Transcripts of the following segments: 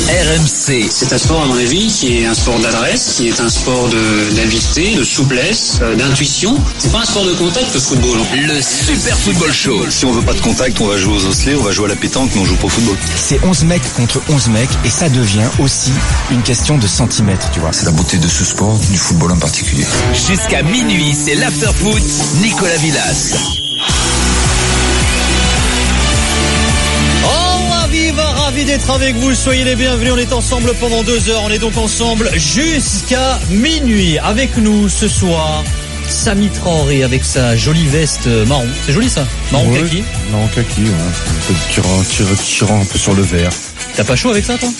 RMC. C'est un sport, à mon avis, qui est un sport d'adresse, qui est un sport d'habileté, de souplesse, d'intuition. C'est pas un sport de contact, le football. Le Super Football Show. Si on veut pas de contact, on va jouer aux osselets, on va jouer à la pétanque, mais on joue pas au football. C'est 11 mecs contre 11 mecs, et ça devient aussi une question de centimètres, tu vois. C'est la beauté de ce sport, du football en particulier. Jusqu'à minuit, c'est l'after-foot, Nicolas Villas. Ravi d'être avec vous, soyez les bienvenus, on est ensemble pendant 2 heures, on est donc ensemble jusqu'à minuit. Avec nous ce soir, Samy Traoré avec sa jolie veste marron, c'est joli ça, marron kaki. Marron kaki, ouais. Un peu tirant un peu sur le vert. T'as pas chaud avec ça toi?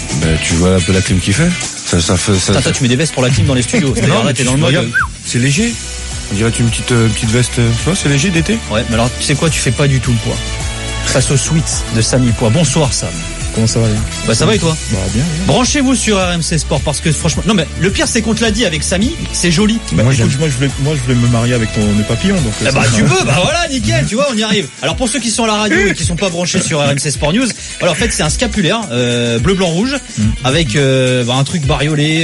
Tu vois un peu la clim qu'il fait. Ça fait ça. Attends, tu mets des vestes pour la clim dans les studios. Non, là t'es dans le mode. C'est léger. On dirait une petite veste, tu vois, c'est léger d'été. Ouais, mais alors tu sais quoi, tu fais pas du tout le poids. Face au sweat de Samy Poids. Bonsoir Sam. Comment ça va? Bah ça va et toi? Bah bien. Branchez-vous sur RMC Sport parce que franchement, non mais le pire c'est qu'on te l'a dit avec Samy, c'est joli. Bah, moi je voulais me marier avec ton papillon donc. Tu peux, bah voilà, nickel, tu vois, on y arrive. Alors pour ceux qui sont à la radio et qui sont pas branchés sur RMC Sport News, voilà, en fait c'est un scapulaire bleu blanc rouge avec un truc bariolé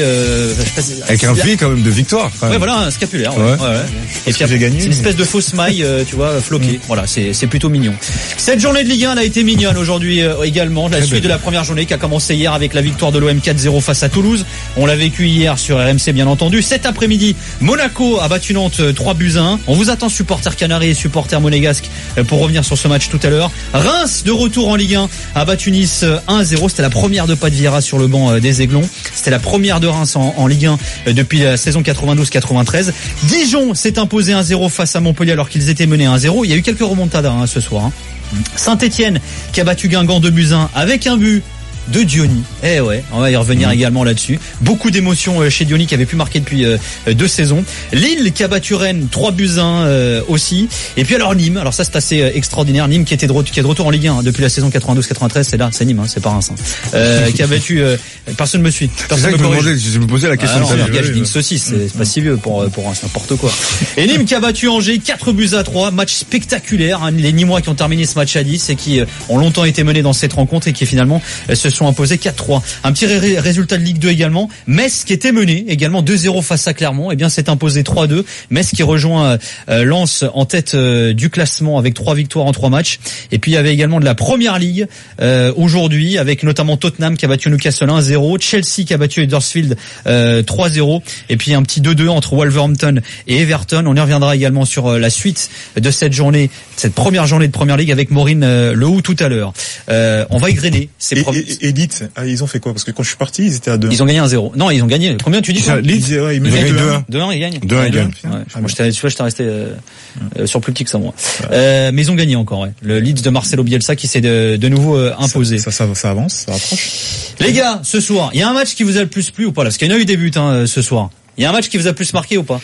avec un V quand même de victoire. Ouais, voilà, un scapulaire. Ouais. Et puis j'ai gagné. C'est une espèce de fausse maille, tu vois, floquée. Voilà, c'est plutôt mignon. Cette journée de Ligue 1 elle a été mignonne aujourd'hui également. La suite de la première journée qui a commencé hier avec la victoire de l'OM 4-0 face à Toulouse. On l'a vécu hier sur RMC bien entendu. Cet après-midi, Monaco a battu Nantes 3-1. On vous attend supporters canaris et supporters monégasques pour revenir sur ce match tout à l'heure. Reims de retour en Ligue 1 a battu Nice 1-0. C'était la première de Pat Vieira sur le banc des Aiglons. C'était la première de Reims en Ligue 1 depuis la saison 92-93. Dijon s'est imposé 1-0 face à Montpellier alors qu'ils étaient menés 1-0. Il y a eu quelques remontadas ce soir. Saint-Etienne qui a battu Guingamp 2-1 avec un but de Diony. Eh ouais, on va y revenir également là-dessus. Beaucoup d'émotions chez Diony qui avait pu marquer depuis 2 saisons. Lille qui a battu Rennes 3-1 aussi. Et puis alors Nîmes, alors ça c'est assez extraordinaire. Nîmes qui est de retour en Ligue 1 depuis la saison 92-93, c'est là, c'est Nîmes, c'est pas Reims. Qui a battu personne me suit. Personne me corrige. Je me posais la question. Je dis une saucisse, c'est pas si vieux pour Reims, n'importe quoi. Et Nîmes qui a battu Angers 4-3, match spectaculaire. Les Nîmois qui ont terminé ce match à 10 et qui ont longtemps été menés dans cette rencontre et qui finalement se sont imposés 4-3. Un petit résultat de Ligue 2 également. Metz qui était mené également 2-0 face à Clermont, et bien s'est imposé 3-2. Metz qui rejoint Lens en tête du classement avec 3 victoires en 3 matchs. Et puis il y avait également de la Première Ligue aujourd'hui avec notamment Tottenham qui a battu Newcastle 1-0, Chelsea qui a battu Huddersfield 3-0 et puis un petit 2-2 entre Wolverhampton et Everton. On y reviendra également sur la suite de cette journée, cette première journée de Première Ligue avec Maureen Lehoux tout à l'heure. On va égrener ces Leeds, ils ont fait quoi? Parce que quand je suis parti, ils étaient à 2. Ils ont gagné 1-0. Non, ils ont gagné. Combien tu dis? Leeds, ils gagnent 2-1, ils gagnent. 2-1, ils gagnent. Moi, j'étais resté sur plus petit que ça, moi. Mais ils ont gagné encore, ouais. Le Leeds de Marcelo Bielsa qui s'est de nouveau imposé. Ça avance, ça rapproche. Les gars, ce soir, il y a un match qui vous a le plus plu ou pas? Là, parce qu'il y en a eu des buts, ce soir. Il y a un match qui vous a plus marqué ou pas?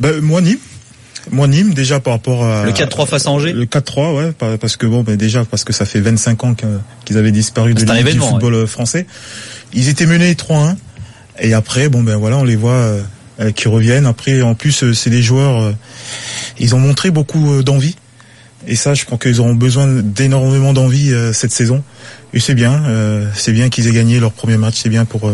Moi, Nîmes, déjà par rapport à... Le 4-3 face à Angers? Le 4-3, ouais, parce que ça fait 25 ans qu'ils avaient disparu du football français. Ils étaient menés 3-1. Et après, on les voit qui reviennent. Après, en plus, c'est des joueurs, ils ont montré beaucoup d'envie. Et ça, je crois qu'ils auront besoin d'énormément d'envie cette saison. Et c'est bien qu'ils aient gagné leur premier match. C'est bien pour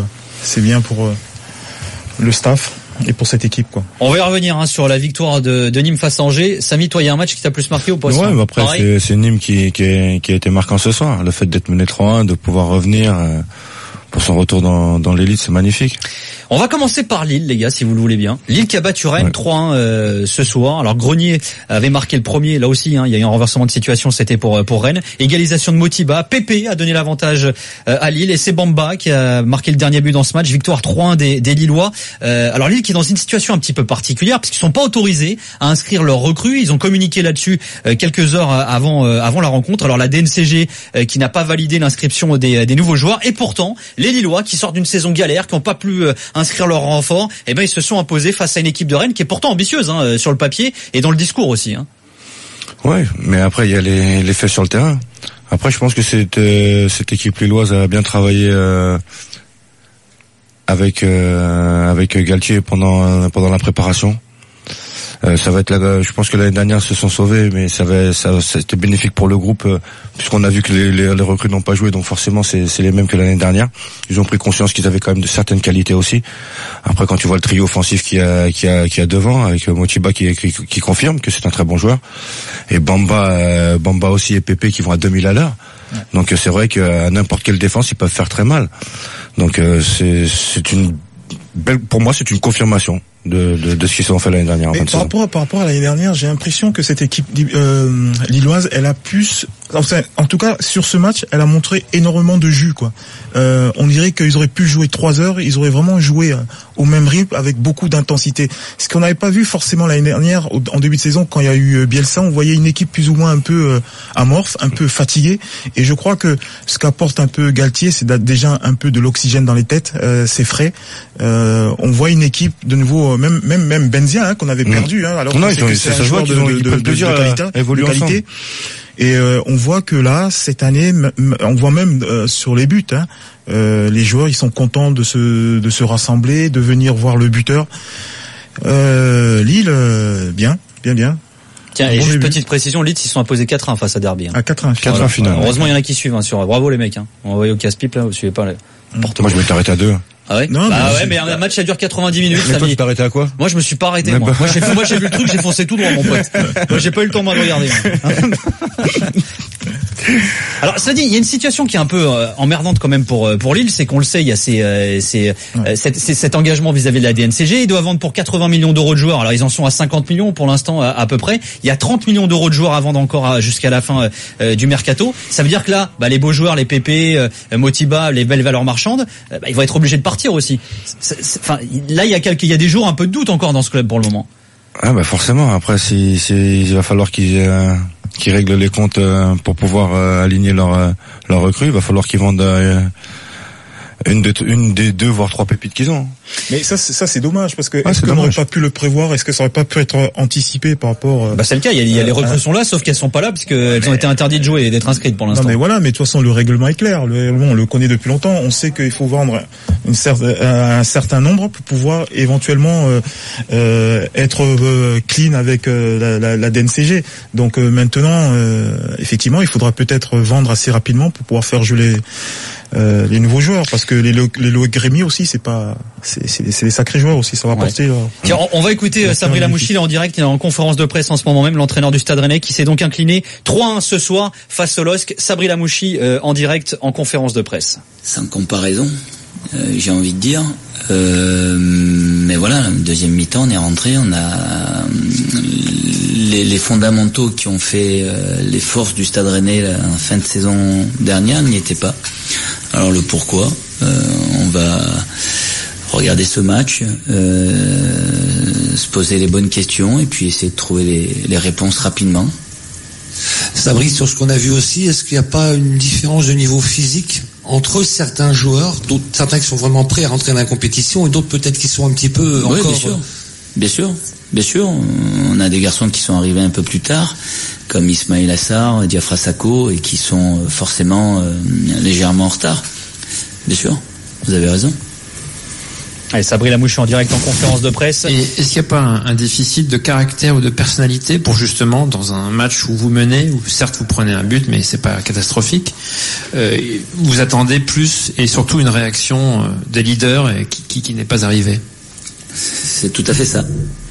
le staff. Et pour cette équipe, quoi. On va y revenir sur la victoire de Nîmes face à Angers. Samy, toi, il y a un match qui t'a plus marqué ou pas? Ouais, après c'est Nîmes qui a été marquant ce soir. Le fait d'être mené 3-1, de pouvoir revenir pour son retour dans l'élite, c'est magnifique. On va commencer par Lille, les gars, si vous le voulez bien. Lille qui a battu Rennes 3-1 ce soir. Alors Grenier avait marqué le premier, là aussi, il y a eu un renversement de situation, c'était pour Rennes. Égalisation de Motiba, Pépé a donné l'avantage à Lille et c'est Bamba qui a marqué le dernier but dans ce match. Victoire 3-1 des Lillois. Alors Lille qui est dans une situation un petit peu particulière parce qu'ils sont pas autorisés à inscrire leurs recrues. Ils ont communiqué là-dessus quelques heures avant la rencontre. Alors la DNCG qui n'a pas validé l'inscription des nouveaux joueurs et pourtant les Lillois qui sortent d'une saison galère, qui n'ont pas pu inscrire leur renfort, ils se sont imposés face à une équipe de Rennes qui est pourtant ambitieuse sur le papier et dans le discours aussi. Ouais, mais après il y a les faits sur le terrain. Après je pense que cette équipe lilloise a bien travaillé avec Galtier pendant la préparation. Ça va être je pense que l'année dernière se sont sauvés, mais c'était bénéfique pour le groupe puisqu'on a vu que les recrues n'ont pas joué, donc forcément c'est les mêmes que l'année dernière. Ils ont pris conscience qu'ils avaient quand même de certaines qualités aussi. Après, quand tu vois le trio offensif qui a devant avec Motiba qui confirme que c'est un très bon joueur, et Bamba aussi et Pépé qui vont à 2000 à l'heure. Ouais. Donc c'est vrai qu'à n'importe quelle défense ils peuvent faire très mal. Donc c'est une belle, pour moi c'est une confirmation de ce qu'ils ont fait l'année dernière. Mais par rapport à l'année dernière, j'ai l'impression que cette équipe lilloise, elle a plus, en tout cas sur ce match, elle a montré énormément de jus, quoi. On dirait qu'ils auraient pu jouer 3 heures, ils auraient vraiment joué au même rythme avec beaucoup d'intensité. Ce qu'on n'avait pas vu forcément l'année dernière en début de saison quand il y a eu Bielsa, on voyait une équipe plus ou moins un peu amorphe, un peu fatiguée. Et je crois que ce qu'apporte un peu Galtier, c'est déjà un peu de l'oxygène dans les têtes, c'est frais. On voit une équipe de nouveau, même Benzia qu'on avait perdu, alors que c'est un joueur de qualité. Et on voit que là, cette année, on voit même sur les buts, les joueurs ils sont contents de se rassembler, de venir voir le buteur. Lille, bien. Tiens, et juste petite précision, Leeds ils sont imposés 4-1 face à Derby. À 4-1 final. Heureusement il y en a qui suivent sur bravo les mecs. On va envoyer au casse-pipe là, vous suivez pas. Moi je m'étais arrêté à 2. Ah ouais? Non, mais un match ça dure 90 minutes. Mais toi tu t'es arrêté à quoi? Moi je me suis pas arrêté. Moi j'ai vu le truc, j'ai foncé tout droit mon pote. Moi j'ai pas eu le temps de regarder. Alors ça dit, il y a une situation qui est un peu emmerdante quand même pour Lille, c'est qu'on le sait, il y a cet engagement vis-à-vis de la DNCG. Ils doivent vendre pour 80 millions d'euros de joueurs. Alors ils en sont à 50 millions pour l'instant à peu près. Il y a 30 millions d'euros de joueurs à vendre encore jusqu'à la fin du mercato. Ça veut dire que là, les beaux joueurs, les PP, Motiba, les belles valeurs marchandes, ils vont être obligés de partir aussi. Enfin, là il y a des jours un peu de doute encore dans ce club pour le moment. Ah forcément. Après, il va falloir qu'ils règlent les comptes pour pouvoir aligner leur recrue. Il va falloir qu'ils vendent une des 2 voire 3 pépites qu'ils ont. Mais ça c'est dommage parce que est-ce qu'on n'aurait pas pu le prévoir? Est-ce que ça aurait pas pu être anticipé par rapport c'est le cas, il y a les recrues sont là sauf qu'elles sont pas là parce qu'elles ont été interdites de jouer et d'être inscrites pour l'instant. Non mais voilà, mais de toute façon le règlement est clair, on le connaît depuis longtemps, on sait qu'il faut vendre un certain nombre pour pouvoir éventuellement être clean avec la DNCG. Donc maintenant effectivement, il faudra peut-être vendre assez rapidement pour pouvoir faire jouer les nouveaux joueurs, parce que les Loïc Grémy aussi c'est des sacrés joueurs aussi, ça va porter. Tiens, on va écouter Sabri Lamouchi là en direct, il est en conférence de presse en ce moment même, l'entraîneur du Stade Rennais qui s'est donc incliné 3-1 ce soir face au LOSC. Sabri Lamouchi en direct en conférence de presse. Sans comparaison, j'ai envie de dire, mais voilà, deuxième mi-temps on est rentré, on a les fondamentaux qui ont fait les forces du Stade Rennais en fin de saison dernière n'y étaient pas. Alors le pourquoi, on va regarder ce match, se poser les bonnes questions et puis essayer de trouver les réponses rapidement. Sabri, sur ce qu'on a vu aussi, est-ce qu'il n'y a pas une différence de niveau physique entre certains joueurs, certains qui sont vraiment prêts à rentrer dans la compétition et d'autres peut-être qui sont un petit peu encore... Oui, bien sûr. On a des garçons qui sont arrivés un peu plus tard, comme Ismail Assar, Diafra Sakho, et qui sont forcément légèrement en retard. Bien sûr, vous avez raison. Allez, Sabri Lamouchi en direct en conférence de presse. Et est-ce qu'il n'y a pas un déficit de caractère ou de personnalité pour justement, dans un match où vous menez, où certes vous prenez un but, mais c'est pas catastrophique, vous attendez plus et surtout une réaction des leaders qui n'est pas arrivée? C'est tout à fait ça.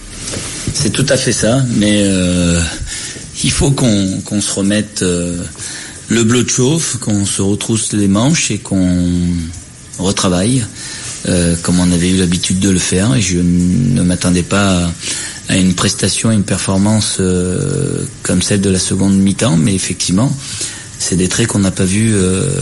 Mais il faut qu'on se remette le bleu de chauffe, qu'on se retrousse les manches et qu'on retravaille comme on avait eu l'habitude de le faire. Et je ne m'attendais pas à une prestation, une performance comme celle de la seconde mi-temps, mais effectivement, c'est des traits qu'on n'a pas vus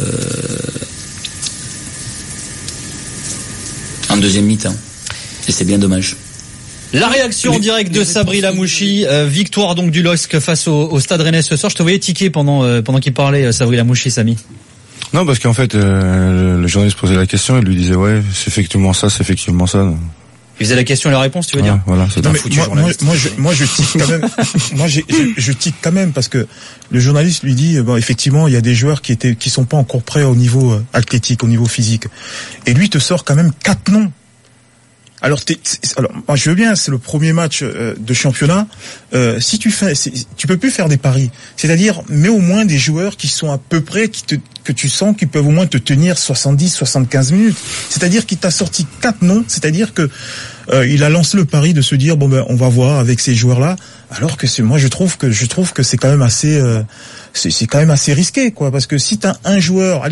en deuxième mi-temps. Et c'est bien dommage. La réaction en direct de Sabri Lamouchi, victoire donc du LOSC face au Stade Rennais ce soir. Je te voyais tiquer pendant qu'il parlait, Sabri Lamouchi, Samy. Non, parce qu'en fait, le journaliste posait la question, il lui disait ouais, c'est effectivement ça. Il faisait la question et la réponse, tu veux dire? Voilà, c'est un foutu journaliste. Moi, je tique quand même. Je tique quand même parce que le journaliste lui dit, effectivement, il y a des joueurs qui sont pas encore prêts au niveau athlétique, au niveau physique. Et lui te sort quand même 4 noms. Alors, moi, je veux bien, c'est le premier match de championnat. Si tu peux plus faire des paris. C'est-à-dire, mets au moins des joueurs qui sont à peu près, que tu sens qu'ils peuvent au moins te tenir 70-75 minutes. C'est-à-dire qu'il t'a sorti 4 noms. C'est-à-dire que il a lancé le pari de se dire bon ben on va voir avec ces joueurs-là. Alors que moi je trouve que c'est quand même assez c'est quand même assez risqué quoi, parce que si t'as un joueur,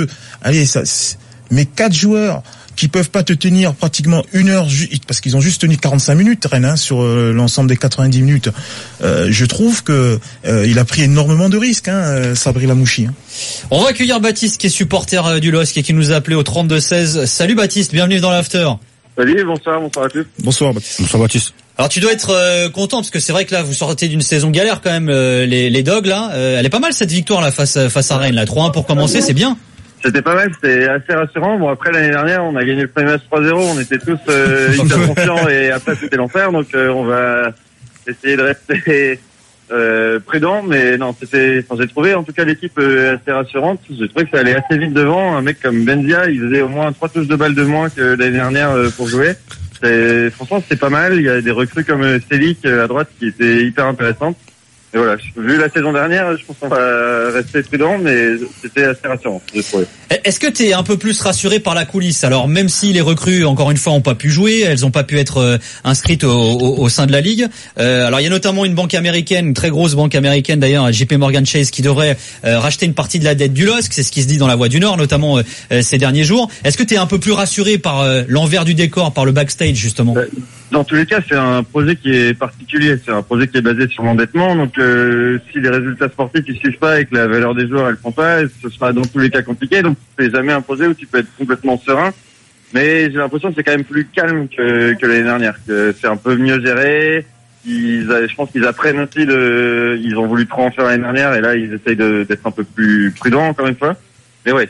mais 4 joueurs qui peuvent pas te tenir pratiquement une heure, parce qu'ils ont juste tenu 45 minutes Rennes sur l'ensemble des 90 minutes. Je trouve que il a pris énormément de risques, Sabri Lamouchi. On va accueillir Baptiste qui est supporter du LOSC et qui nous a appelé au 32-16. Salut Baptiste, bienvenue dans l'After. Salut, bonsoir à tous. Bonsoir Baptiste. Alors tu dois être content parce que c'est vrai que là vous sortez d'une saison galère quand même, les Dogs là. Elle est pas mal cette victoire là face à Rennes là. 3-1 pour commencer, c'est bien. C'était pas mal, c'était assez rassurant. Bon après l'année dernière on a gagné le premier match 3-0, on était tous hyper confiants et après c'était l'enfer, donc on va essayer de rester prudent, mais non j'ai trouvé en tout cas l'équipe assez rassurante. J'ai trouvé que ça allait assez vite devant. Un mec comme Benzia, il faisait au moins 3 touches de balle de moins que l'année dernière pour jouer. Franchement c'était pas mal. Il y a des recrues comme Selic à droite qui étaient hyper intéressantes. Et voilà, vu la saison dernière, je pense qu'on va rester prudent, mais c'était assez rassurant, j'ai trouvé. Est-ce que t'es un peu plus rassuré par la coulisse? Alors, même si les recrues, encore une fois, ont pas pu jouer, elles ont pas pu être inscrites au sein de la Ligue. Alors, il y a notamment une banque américaine, une très grosse banque américaine d'ailleurs, JP Morgan Chase, qui devrait racheter une partie de la dette du LOSC. C'est ce qui se dit dans la Voix du Nord, notamment ces derniers jours. Est-ce que t'es un peu plus rassuré par l'envers du décor, par le backstage, justement? Dans tous les cas, c'est un projet qui est particulier. C'est un projet qui est basé sur l'endettement. Donc, si les résultats sportifs ne suivent pas et que la valeur des joueurs elle prend pas, ce sera dans tous les cas compliqué. Donc, c'est jamais un projet où tu peux être complètement serein. Mais j'ai l'impression que c'est quand même plus calme que l'année dernière. Que c'est un peu mieux géré. Je pense qu'ils apprennent aussi ils ont voulu trop en faire l'année dernière et là ils essayent d'être un peu plus prudents encore une fois. Mais ouais,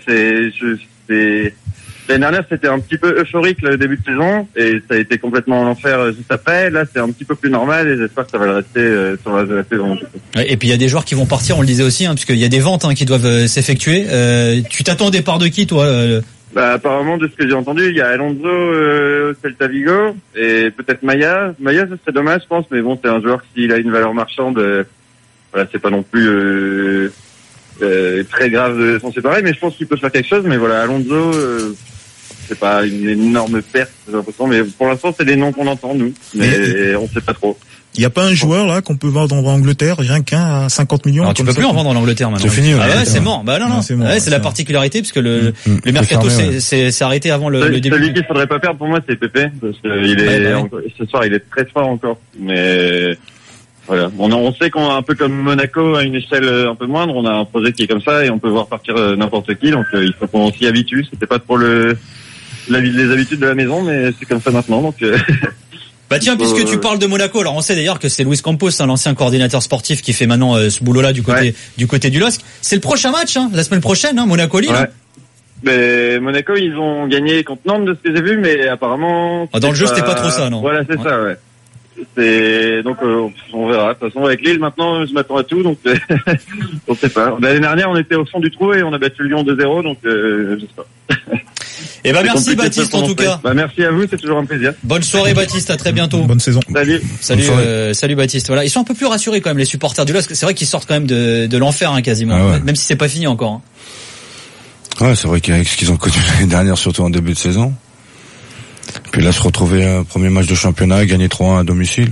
l'année dernière, c'était un petit peu euphorique le début de saison et ça a été complètement en enfer juste après. Là, c'est un petit peu plus normal et j'espère que ça va le rester sur la saison. Et puis il y a des joueurs qui vont partir, on le disait aussi, puisqu'il y a des ventes qui doivent s'effectuer. Tu t'attends au départ de qui, toi apparemment, de ce que j'ai entendu, il y a Alonso au Celta Vigo et peut-être Maya. Maya, ça serait dommage, je pense, mais bon, c'est un joueur s'il a une valeur marchande, voilà, c'est pas non plus très grave de s'en séparer, mais je pense qu'il peut faire quelque chose. Mais voilà, Alonso, c'est pas une énorme perte, j'ai l'impression, mais pour l'instant, c'est des noms qu'on entend, nous, mais on sait pas trop. Il n'y a pas un joueur là qu'on peut vendre en Angleterre, rien qu'un à 50 millions. Alors, tu peux plus en vendre en Angleterre maintenant. C'est fini. C'est mort. Bah non. C'est la particularité puisque le mercato s'est arrêté avant le début. Celui qu'il faudrait pas perdre pour moi, c'est Pépé, parce que ce soir il est très fort encore, mais voilà. On sait qu'on a un peu comme Monaco à une échelle un peu moindre, on a un projet qui est comme ça et on peut voir partir n'importe qui, donc il faut qu'on s'y habitue. C'était pas trop les habitudes de la maison, mais c'est comme ça maintenant, donc. Bah tiens, puisque tu parles de Monaco, alors on sait d'ailleurs que c'est Luis Campos, l'ancien coordinateur sportif, qui fait maintenant ce boulot-là du côté du LOSC. C'est le prochain match, la semaine prochaine, Monaco-Lille. Ouais. Mais Monaco, ils ont gagné contre Nantes de ce que j'ai vu, mais apparemment. Dans le jeu, c'était pas trop ça, non? Voilà, c'est ça, ouais. Donc on verra. De toute façon, avec Lille, maintenant, je m'attends à tout, donc on sait pas. L'année dernière, on était au fond du trou et on a battu Lyon 2-0, donc j'espère. Et merci Baptiste en tout cas. Merci à vous, c'est toujours un plaisir. Bonne soirée Baptiste, à très bientôt. Bonne saison. Salut Baptiste. Voilà, ils sont un peu plus rassurés quand même les supporters du LOSC. C'est vrai qu'ils sortent quand même de l'enfer quasiment, même si c'est pas fini encore. Ouais, c'est vrai qu'avec ce qu'ils ont connu l'année dernière, surtout en début de saison. Puis là, se retrouver un premier match de championnat, gagner 3-1 à domicile.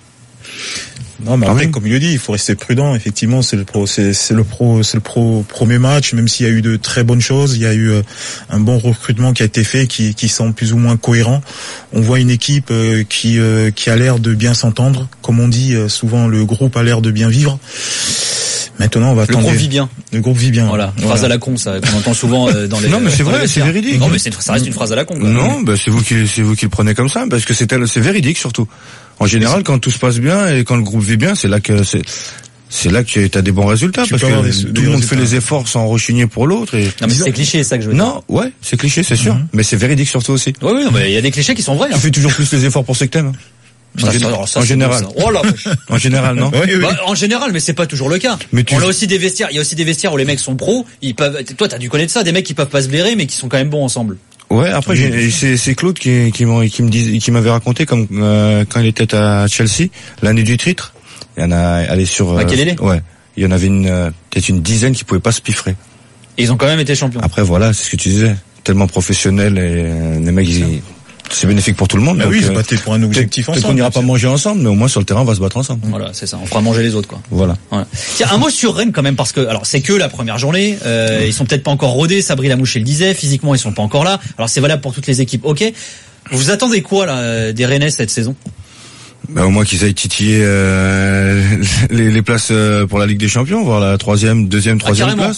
Non, mais après, comme il le dit, il faut rester prudent. Effectivement, c'est le premier match, même s'il y a eu de très bonnes choses. Il y a eu un bon recrutement qui a été fait, qui semble plus ou moins cohérent. On voit une équipe qui a l'air de bien s'entendre. Comme on dit souvent, le groupe a l'air de bien vivre. Maintenant, on va attendre. Le groupe vit bien. Le groupe vit bien. Voilà. Une phrase à la con, ça, qu'on entend souvent dans les. Non, mais c'est vrai, c'est véridique. Non, mais ça reste une phrase à la con, quoi. Non, c'est vous qui le prenez comme ça, parce que c'est véridique, surtout. En général, quand tout se passe bien et quand le groupe vit bien, c'est là que t'as des bons résultats, parce que tout le monde fait les efforts sans rechigner pour l'autre. Non, mais c'est cliché, ça que je veux dire. Non, ouais, c'est cliché, c'est sûr. Mais c'est véridique surtout aussi. Oui, mais il y a des clichés qui sont vrais. Tu fais toujours plus les efforts pour ceux que t'aimes. En général. Oh là. En général, non? Oui. Bah, en général, mais c'est pas toujours le cas. On a aussi des vestiaires. Il y a aussi des vestiaires où les mecs sont pros. Toi, t'as dû connaître ça, des mecs qui peuvent pas se blairer, mais qui sont quand même bons ensemble. Ouais, après c'est Claude qui m'avait raconté comme quand il était à Chelsea l'année du titre, il y en a allé sur ouais, il y en avait peut-être une dizaine qui pouvaient pas se piffrer. Et ils ont quand même été champions. Après voilà, c'est ce que tu disais, tellement professionnel et les mecs c'est bénéfique pour tout le monde. Bah oui, ils se battaient pour un objectif ensemble. Peut-être qu'on n'ira pas manger ensemble, mais au moins sur le terrain on va se battre ensemble. Voilà, c'est ça, on fera manger les autres quoi. Voilà. Tiens, un mot sur Rennes quand même, parce que alors c'est que la première journée, ils sont peut-être pas encore rodés, Sabri Lamouche le disait, physiquement ils sont pas encore là. Alors c'est valable pour toutes les équipes. OK. Vous attendez quoi là des Rennais cette saison? Bah au moins qu'ils aillent titiller les places pour la Ligue des Champions, voir la troisième place.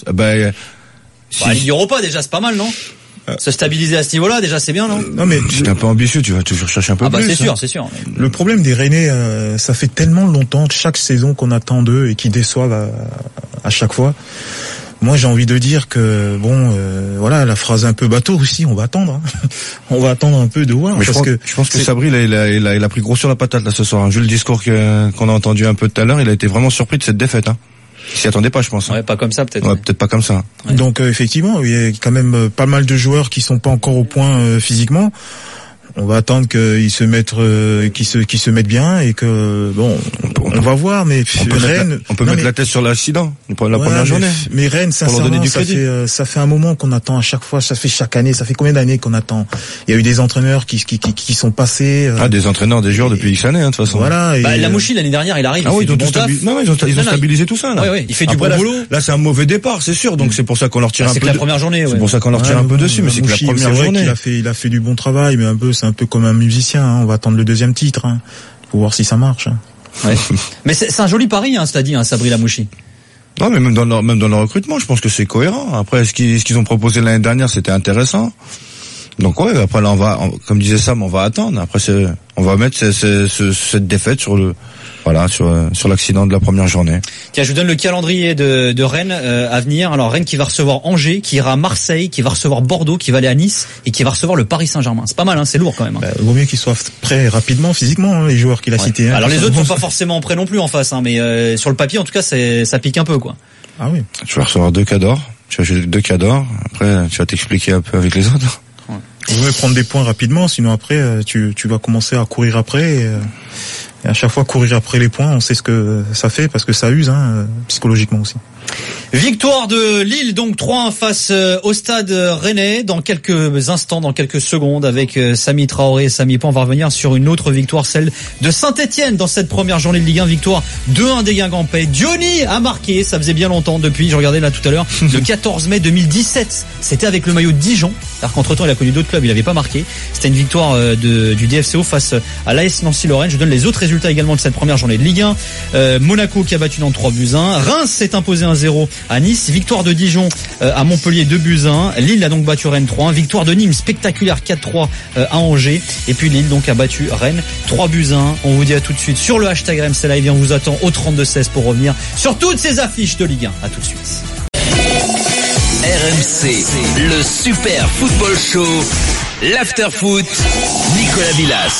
La Ligue Europa déjà c'est pas mal, non? Se stabiliser à ce niveau-là, déjà c'est bien, non? Non mais c'est un peu ambitieux, tu vas toujours chercher un peu plus. C'est sûr. Le problème des Rennais, ça fait tellement longtemps, chaque saison qu'on attend d'eux et qui déçoivent à chaque fois. Moi, j'ai envie de dire que voilà, la phrase un peu bateau aussi, on va attendre. On va attendre un peu de voir. Mais je pense que Sabri, il a pris gros sur la patate là ce soir. Vu le discours qu'on a entendu un peu tout à l'heure, il a été vraiment surpris de cette défaite. Il s'y attendait pas, je pense. Ouais, pas comme ça peut-être. Ouais, peut-être pas comme ça. Ouais. Donc effectivement, il y a quand même pas mal de joueurs qui sont pas encore au point physiquement. On va attendre qu'ils se mettent, qu'ils se mettent bien et que on va voir. Mais Rennes, on peut mettre la tête sur l'accident pour la première journée. Mais Rennes, sincèrement, ça fait un moment qu'on attend à chaque fois. Ça fait chaque année. Ça fait combien d'années qu'on attend? Il y a eu des entraîneurs qui sont passés. Des entraîneurs, des joueurs depuis X années, de toute façon. Voilà. Lamouchi l'année dernière, il arrive. Ah oui, ils ont stabilisé tout ça. Là. Ouais, il fait du bon boulot. Là, c'est un mauvais départ, c'est sûr. Donc c'est pour ça qu'on leur tire un peu. C'est que la première journée. C'est pour ça qu'on leur tire un peu dessus, mais c'est que la première journée. Il a fait du bon travail, mais c'est un peu comme un musicien. On va attendre le deuxième titre pour voir si ça marche. Ouais. Mais c'est un joli pari, c'est-à-dire Sabri Lamouchi. Non, mais même dans leur recrutement, je pense que c'est cohérent. Après, ce qu'ils ont proposé l'année dernière, c'était intéressant. Donc ouais, après là, comme disait Sam, on va attendre. Après, on va mettre cette défaite sur l'accident de la première journée. Tiens, je vous donne le calendrier de Rennes à venir. Alors Rennes qui va recevoir Angers, qui ira à Marseille, qui va recevoir Bordeaux, qui va aller à Nice et qui va recevoir le Paris Saint-Germain. C'est pas mal, c'est lourd quand même. Vaut mieux qu'ils soient prêts rapidement, physiquement, les joueurs qu'il a cités. Alors les autres sont pas forcément prêts non plus en face, mais sur le papier en tout cas ça pique un peu quoi. Ah oui. Tu vas recevoir 2 cadors. Tu vas jouer 2 cadors. Après, tu vas t'expliquer un peu avec les autres. Vous voulez prendre des points rapidement, sinon après tu vas commencer à courir après. Et à chaque fois courir après les points, on sait ce que ça fait parce que ça use psychologiquement aussi. Victoire de Lille donc 3-1 face au Stade Rennais dans quelques instants, dans quelques secondes avec Samy Traoré et Samy Pan. On va revenir sur une autre victoire, celle de Saint-Etienne dans cette première journée de Ligue 1, victoire 2-1 des Guingampais. Diony a marqué, ça faisait bien longtemps depuis, je regardais là tout à l'heure, le 14 mai 2017. C'était avec le maillot de Dijon, alors qu'entre-temps il a connu d'autres clubs, il n'avait pas marqué. C'était une victoire du DFCO face à l'AS Nancy-Lorraine. Je donne les autres résultats également de cette première journée de Ligue 1. Monaco qui a battu Nantes 3-1. Reims s'est imposé 1-0 à Nice. Victoire de Dijon à Montpellier 2-1. Lille a donc battu Rennes 3-1. Victoire de Nîmes spectaculaire 4-3 à Angers. Et puis Lille donc a battu Rennes 3-1. On vous dit à tout de suite sur le hashtag RMC Live et on vous attend au 32-16 pour revenir sur toutes ces affiches de Ligue 1. À tout de suite. RMC, le Super Football Show, l'Afterfoot, Nicolas Villas.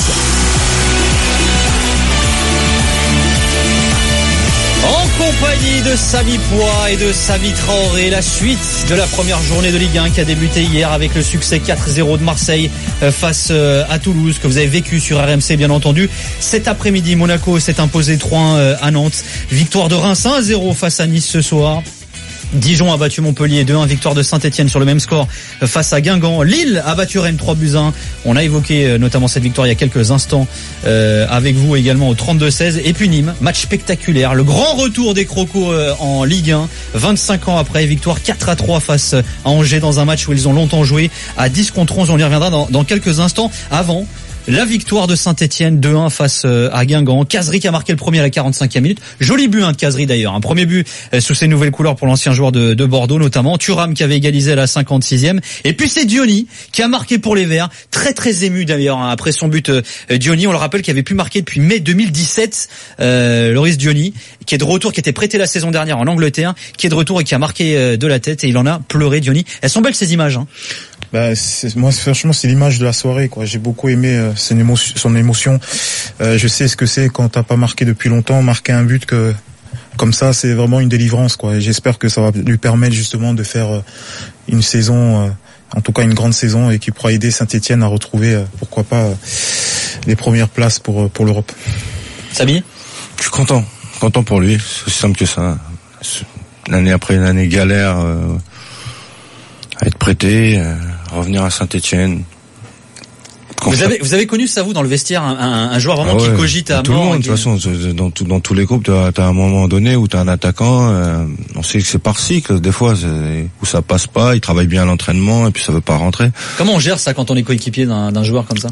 En compagnie de Samy Poix et de Samy Traoré, la suite de la première journée de Ligue 1 qui a débuté hier avec le succès 4-0 de Marseille face à Toulouse, que vous avez vécu sur RMC bien entendu. Cet après-midi, Monaco s'est imposé 3-1 à Nantes. Victoire de Reims 1-0 face à Nice ce soir. Dijon a battu Montpellier 2-1, victoire de Saint-Etienne sur le même score face à Guingamp. Lille a battu Rennes 3-1. On a évoqué notamment cette victoire il y a quelques instants avec vous également au 32-16. Et puis Nîmes, match spectaculaire, le grand retour des Crocos en Ligue 1, 25 ans après, victoire 4-3 face à Angers dans un match où ils ont longtemps joué à 10-11. On y reviendra dans quelques instants. Avant la victoire de Saint-Etienne 2-1 face à Guingamp. Kazri qui a marqué le premier à la 45e minute. Joli but de Kazri d'ailleurs. Un premier but sous ses nouvelles couleurs pour l'ancien joueur de Bordeaux notamment. Thuram qui avait égalisé à la 56e. Et puis c'est Diony qui a marqué pour les Verts. Très très ému d'ailleurs après son but. Diony, on le rappelle, qui avait pu marquer depuis mai 2017. Loris Diony qui est de retour, qui était prêté la saison dernière en Angleterre, qui est de retour et qui a marqué de la tête et il en a pleuré Diony. Elles sont belles ces images. Moi franchement c'est l'image de la soirée quoi. J'ai beaucoup aimé son émotion. Je sais ce que c'est quand t'as pas marqué depuis longtemps, marquer un but comme ça, c'est vraiment une délivrance quoi. Et j'espère que ça va lui permettre justement de faire une saison en tout cas une grande saison et qui pourra aider Saint-Etienne à retrouver, pourquoi pas, les premières places pour l'Europe. Samy ? Je suis content pour lui, c'est aussi simple que ça. L'année après une année galère, à être prêté, revenir à Saint-Etienne. Vous avez connu ça, vous, dans le vestiaire, un joueur vraiment qui cogite à mort. Tout le monde, de toute façon, dans tous les groupes, t'as un moment donné où t'as un attaquant, on sait que c'est par cycle, des fois, où ça passe pas, il travaille bien à l'entraînement, et puis ça veut pas rentrer. Comment on gère ça quand on est coéquipier d'un joueur comme ça?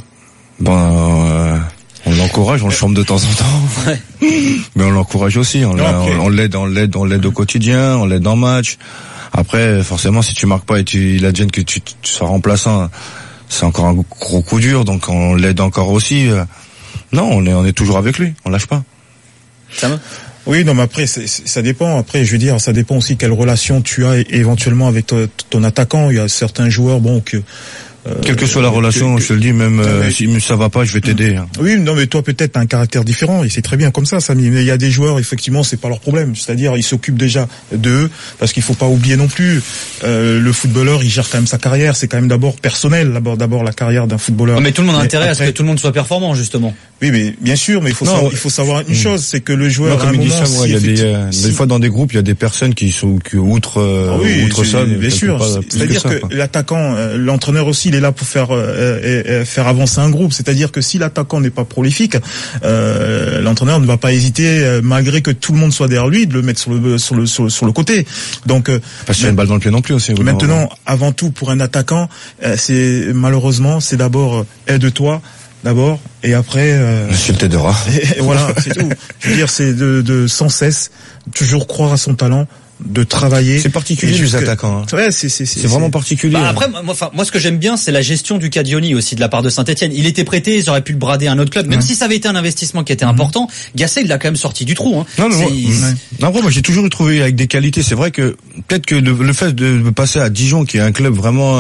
On l'encourage, on le chante de temps en temps. Ouais. Mais on l'encourage aussi, on l'aide au quotidien, on l'aide en match. Après, forcément, si tu marques pas et il advienne que tu sois remplaçant, c'est encore un gros coup dur, donc on l'aide encore aussi. Non, on est toujours avec lui, on lâche pas. Ça va? Oui, non, mais après, ça dépend. Après, je veux dire, ça dépend aussi quelle relation tu as éventuellement avec ton attaquant. Il y a certains joueurs, quelle que soit la relation, je te le dis, même si ça va pas, je vais t'aider. Oui, non, mais toi peut-être t'as un caractère différent et c'est très bien comme ça, Samy. Mais il y a des joueurs, effectivement, c'est pas leur problème. C'est-à-dire, ils s'occupent déjà d'eux, parce qu'il faut pas oublier non plus, le footballeur, il gère quand même sa carrière. C'est quand même d'abord personnel, d'abord la carrière d'un footballeur. Non, mais tout le monde a intérêt à ce que tout le monde soit performant, justement. Oui, mais bien sûr, mais il faut savoir une chose, c'est que le joueur, à un moment, il y a des fois dans des groupes, il y a des personnes qui outre ça. Bien sûr. C'est-à-dire que l'attaquant, l'entraîneur aussi, il est là pour faire avancer un groupe. C'est-à-dire que si l'attaquant n'est pas prolifique, l'entraîneur ne va pas hésiter, malgré que tout le monde soit derrière lui, de le mettre sur le côté. Donc, parce qu'il y a une balle dans le pied non plus aussi. Maintenant, avant tout, pour un attaquant, c'est d'abord aide-toi. D'abord, et après... Monsieur t'aidera. Et voilà, c'est tout. Je veux dire, c'est de sans cesse, toujours croire à son talent, de travailler. C'est particulier les attaquants. Hein. Ouais, c'est vraiment particulier. Après, moi, ce que j'aime bien, c'est la gestion du cas Diony aussi de la part de Saint-Etienne. Il était prêté, ils auraient pu le brader à un autre club, même si ça avait été un investissement qui était important. Gasset, il l'a quand même sorti du trou. Hein. Non, moi, j'ai toujours trouvé avec des qualités. C'est vrai que peut-être que le fait de passer à Dijon, qui est un club vraiment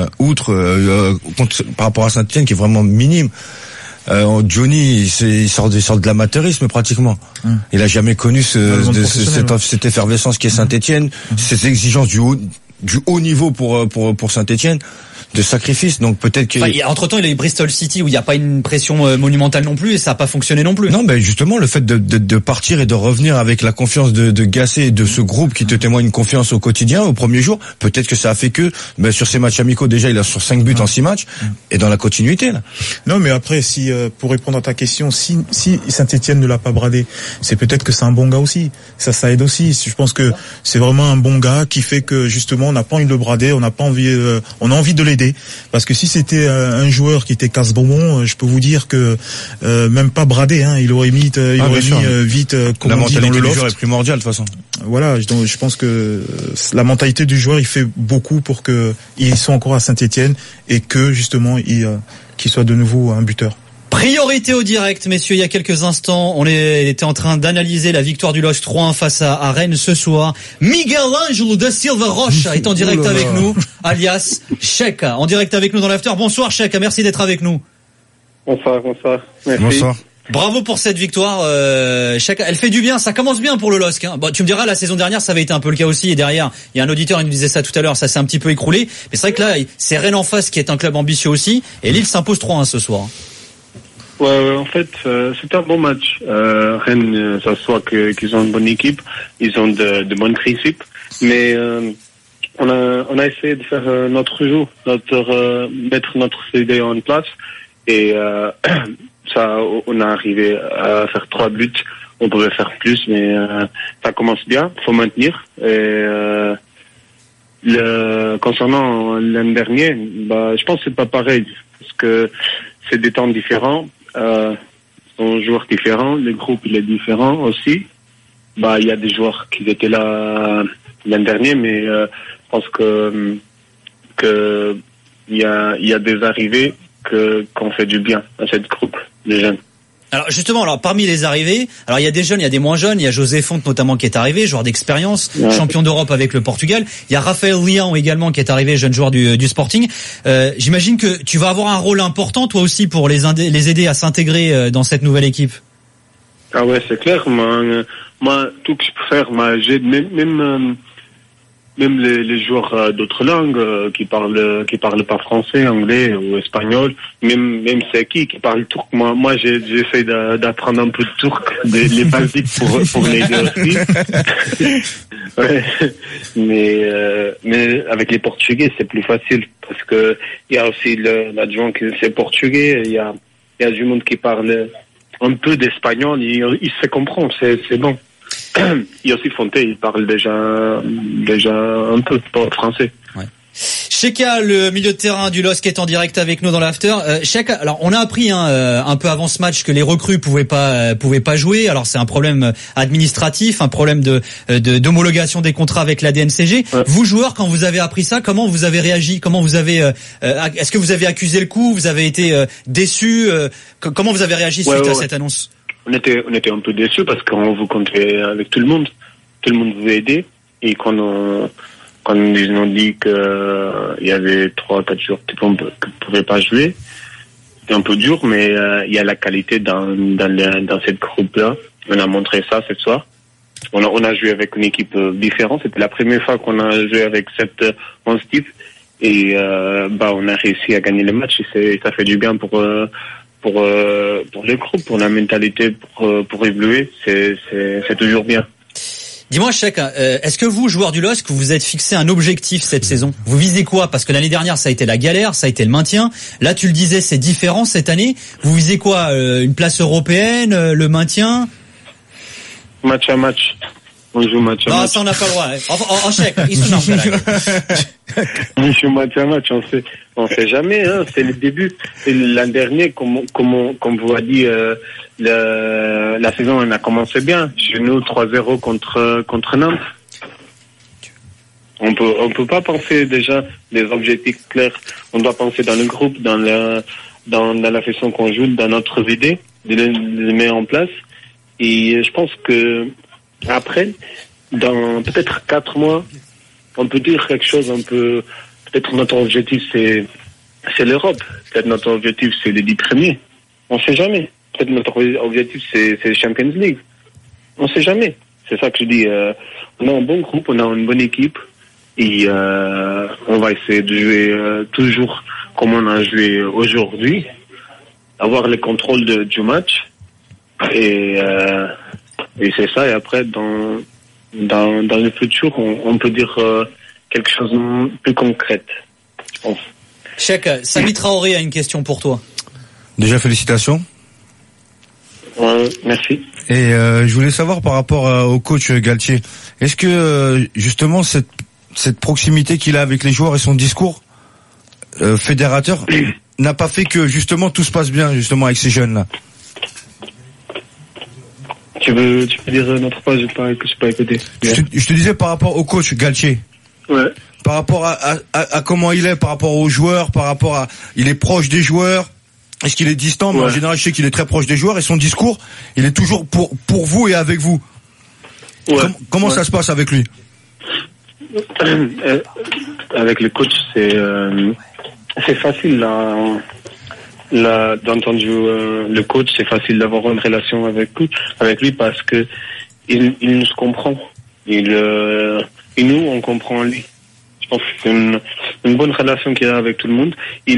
par rapport à Saint-Etienne, qui est vraiment minime. Johnny, il sort de l'amateurisme pratiquement. Il a jamais connu cette effervescence qui est Saint-Etienne, cette exigence du haut niveau pour Saint-Etienne, de sacrifice. Donc peut-être que entre-temps, il a eu Bristol City où il n'y a pas une pression monumentale non plus et ça n'a pas fonctionné non plus. Non, ben justement, le fait de partir et de revenir avec la confiance de Gasset et de ce groupe qui te témoigne une confiance au quotidien, au premier jour, peut-être que ça a fait que sur ses matchs amicaux, déjà il a sur 5 buts en 6 matchs et dans la continuité là. Non, mais après, si pour répondre à ta question, si Saint-Etienne ne l'a pas bradé, c'est peut-être que c'est un bon gars aussi. Ça aide aussi. Je pense que c'est vraiment un bon gars qui fait que justement on n'a pas envie de le brader, on a envie de l'aider. Parce que si c'était un joueur qui était casse-bonbon, je peux vous dire que même pas bradé, il aurait mis vite comme on dit dans le loft. La mentalité du joueur est primordiale de toute façon. Voilà, donc je pense que la mentalité du joueur, il fait beaucoup pour que ils sont encore à Saint-Etienne et que justement qu'il soit de nouveau un buteur. Priorité au direct, messieurs, il y a quelques instants, on était en train d'analyser la victoire du LOSC 3-1 face à Rennes ce soir. Miguel Angelo da Silva Rocha est en direct avec nous, alias Cheka, en direct avec nous dans l'after. Bonsoir Cheka, merci d'être avec nous. Bonsoir. Merci. Bonsoir. Bravo pour cette victoire, Cheka. Elle fait du bien, ça commence bien pour le LOSC. Bon, tu me diras, la saison dernière, ça avait été un peu le cas aussi. Et derrière, il y a un auditeur, il nous disait ça tout à l'heure, ça s'est un petit peu écroulé. Mais c'est vrai que là, c'est Rennes en face qui est un club ambitieux aussi. Et Lille s'impose 3-1 ce soir. Ouais, en fait, c'est un bon match. Rennes, ça soit qu'ils ont une bonne équipe, ils ont de bonnes principes, mais on a essayé de faire notre jeu, mettre notre idée en place, et ça, on a arrivé à faire 3 buts. On pouvait faire plus, mais ça commence bien. Faut maintenir. Et concernant l'année dernière, je pense que c'est pas pareil, parce que c'est des temps différents. Sont joueurs différents, le groupe il est différent aussi. Il y a des joueurs qui étaient là l'année dernière, mais je pense que il y a des arrivées qu'on fait du bien à cette groupe de jeunes. Alors justement, parmi les arrivées, il y a des jeunes, il y a des moins jeunes, il y a José Fonte notamment qui est arrivé, joueur d'expérience, champion d'Europe avec le Portugal. Il y a Raphaël Lian également qui est arrivé, jeune joueur du Sporting. J'imagine que tu vas avoir un rôle important toi aussi pour les aider à s'intégrer dans cette nouvelle équipe. Ah ouais, c'est clair. Moi, tout que je peux faire, j'aide même même les joueurs d'autres langues qui parlent pas français, anglais ou espagnol, même Seki qui parle turc. Moi j'essaie d'apprendre un peu de turc, les basiques pour l'aider aussi. Ouais. Mais avec les Portugais c'est plus facile parce que il y a aussi l'adjoint qui c'est portugais, il y a du monde qui parle un peu d'espagnol, il se comprend, c'est bon. Il y a aussi Fonté, il parle déjà un peu français. Ouais. Cheka, le milieu de terrain du LOSC, est en direct avec nous dans l'after. Cheka, alors on a appris un peu avant ce match que les recrues pouvaient pas jouer. Alors c'est un problème administratif, un problème d'homologation des contrats avec la DNCG. Ouais. Vous joueurs, quand vous avez appris ça, comment vous avez réagi? Comment vous avez est-ce que vous avez accusé le coup? Vous avez été déçu? Comment vous avez réagi suite à cette annonce? On était un peu déçus parce qu'on vous comptait avec tout le monde vous aider, et quand ils nous ont dit que il y avait 3-4 joueurs qui ne pouvaient pas jouer, c'était un peu dur, mais il y a la qualité dans cette groupe-là. On a montré ça ce soir. On a joué avec une équipe différente. C'était la première fois qu'on a joué avec cette 11 types, et on a réussi à gagner le match, et ça fait du bien pour le groupe, pour la mentalité, pour évoluer, c'est toujours bien. Dis-moi, Cheka, est-ce que vous, joueurs du LOSC, vous vous êtes fixé un objectif cette saison? Vous visez quoi? Parce que l'année dernière, ça a été la galère, ça a été le maintien. Là, tu le disais, c'est différent cette année. Vous visez quoi? Une place européenne, le maintien? Match à match. On joue match à match. Non, ça on n'a pas le droit. En Cheka, ils sont on joue match à match, on sait jamais, hein. C'est le début. L'an dernier, comme vous a dit, la saison on a commencé bien. Chez nous 3-0 contre Nantes. On peut pas penser déjà des objectifs clairs. On doit penser dans le groupe, dans la façon qu'on joue, dans notre idée, de les mettre en place. Et je pense que après, dans peut-être 4 mois, on peut dire quelque chose un peu. Peut-être notre objectif c'est l'Europe. Peut-être notre objectif c'est les 10 premiers. On sait jamais. Peut-être notre objectif c'est Champions League. On sait jamais. C'est ça que je dis. On a un bon groupe, on a une bonne équipe, et on va essayer de jouer toujours comme on a joué aujourd'hui, avoir le contrôle du match, et c'est ça. Et après dans le futur, on peut dire quelque chose de plus concret, je pense. Cheka, Samy Traoré a une question pour toi. Déjà, félicitations. Merci. Et je voulais savoir par rapport au coach Galtier, est-ce que justement cette proximité qu'il a avec les joueurs et son discours fédérateur n'a pas fait que justement tout se passe bien justement avec ces jeunes-là? Tu peux dire notre phrase, je pas écouté. Je te disais par rapport au coach Galtier. Ouais. Par rapport à comment il est, par rapport aux joueurs, par rapport à, il est proche des joueurs. Est-ce qu'il est distant? Mais en général, je sais qu'il est très proche des joueurs, et son discours, il est toujours pour vous et avec vous. Ouais. Comment ça se passe avec lui? Avec le coach, c'est facile d'entendre le coach, c'est facile d'avoir une relation avec lui parce que il nous comprend. Et nous, on comprend lui. Je pense que c'est une bonne relation qu'il a avec tout le monde.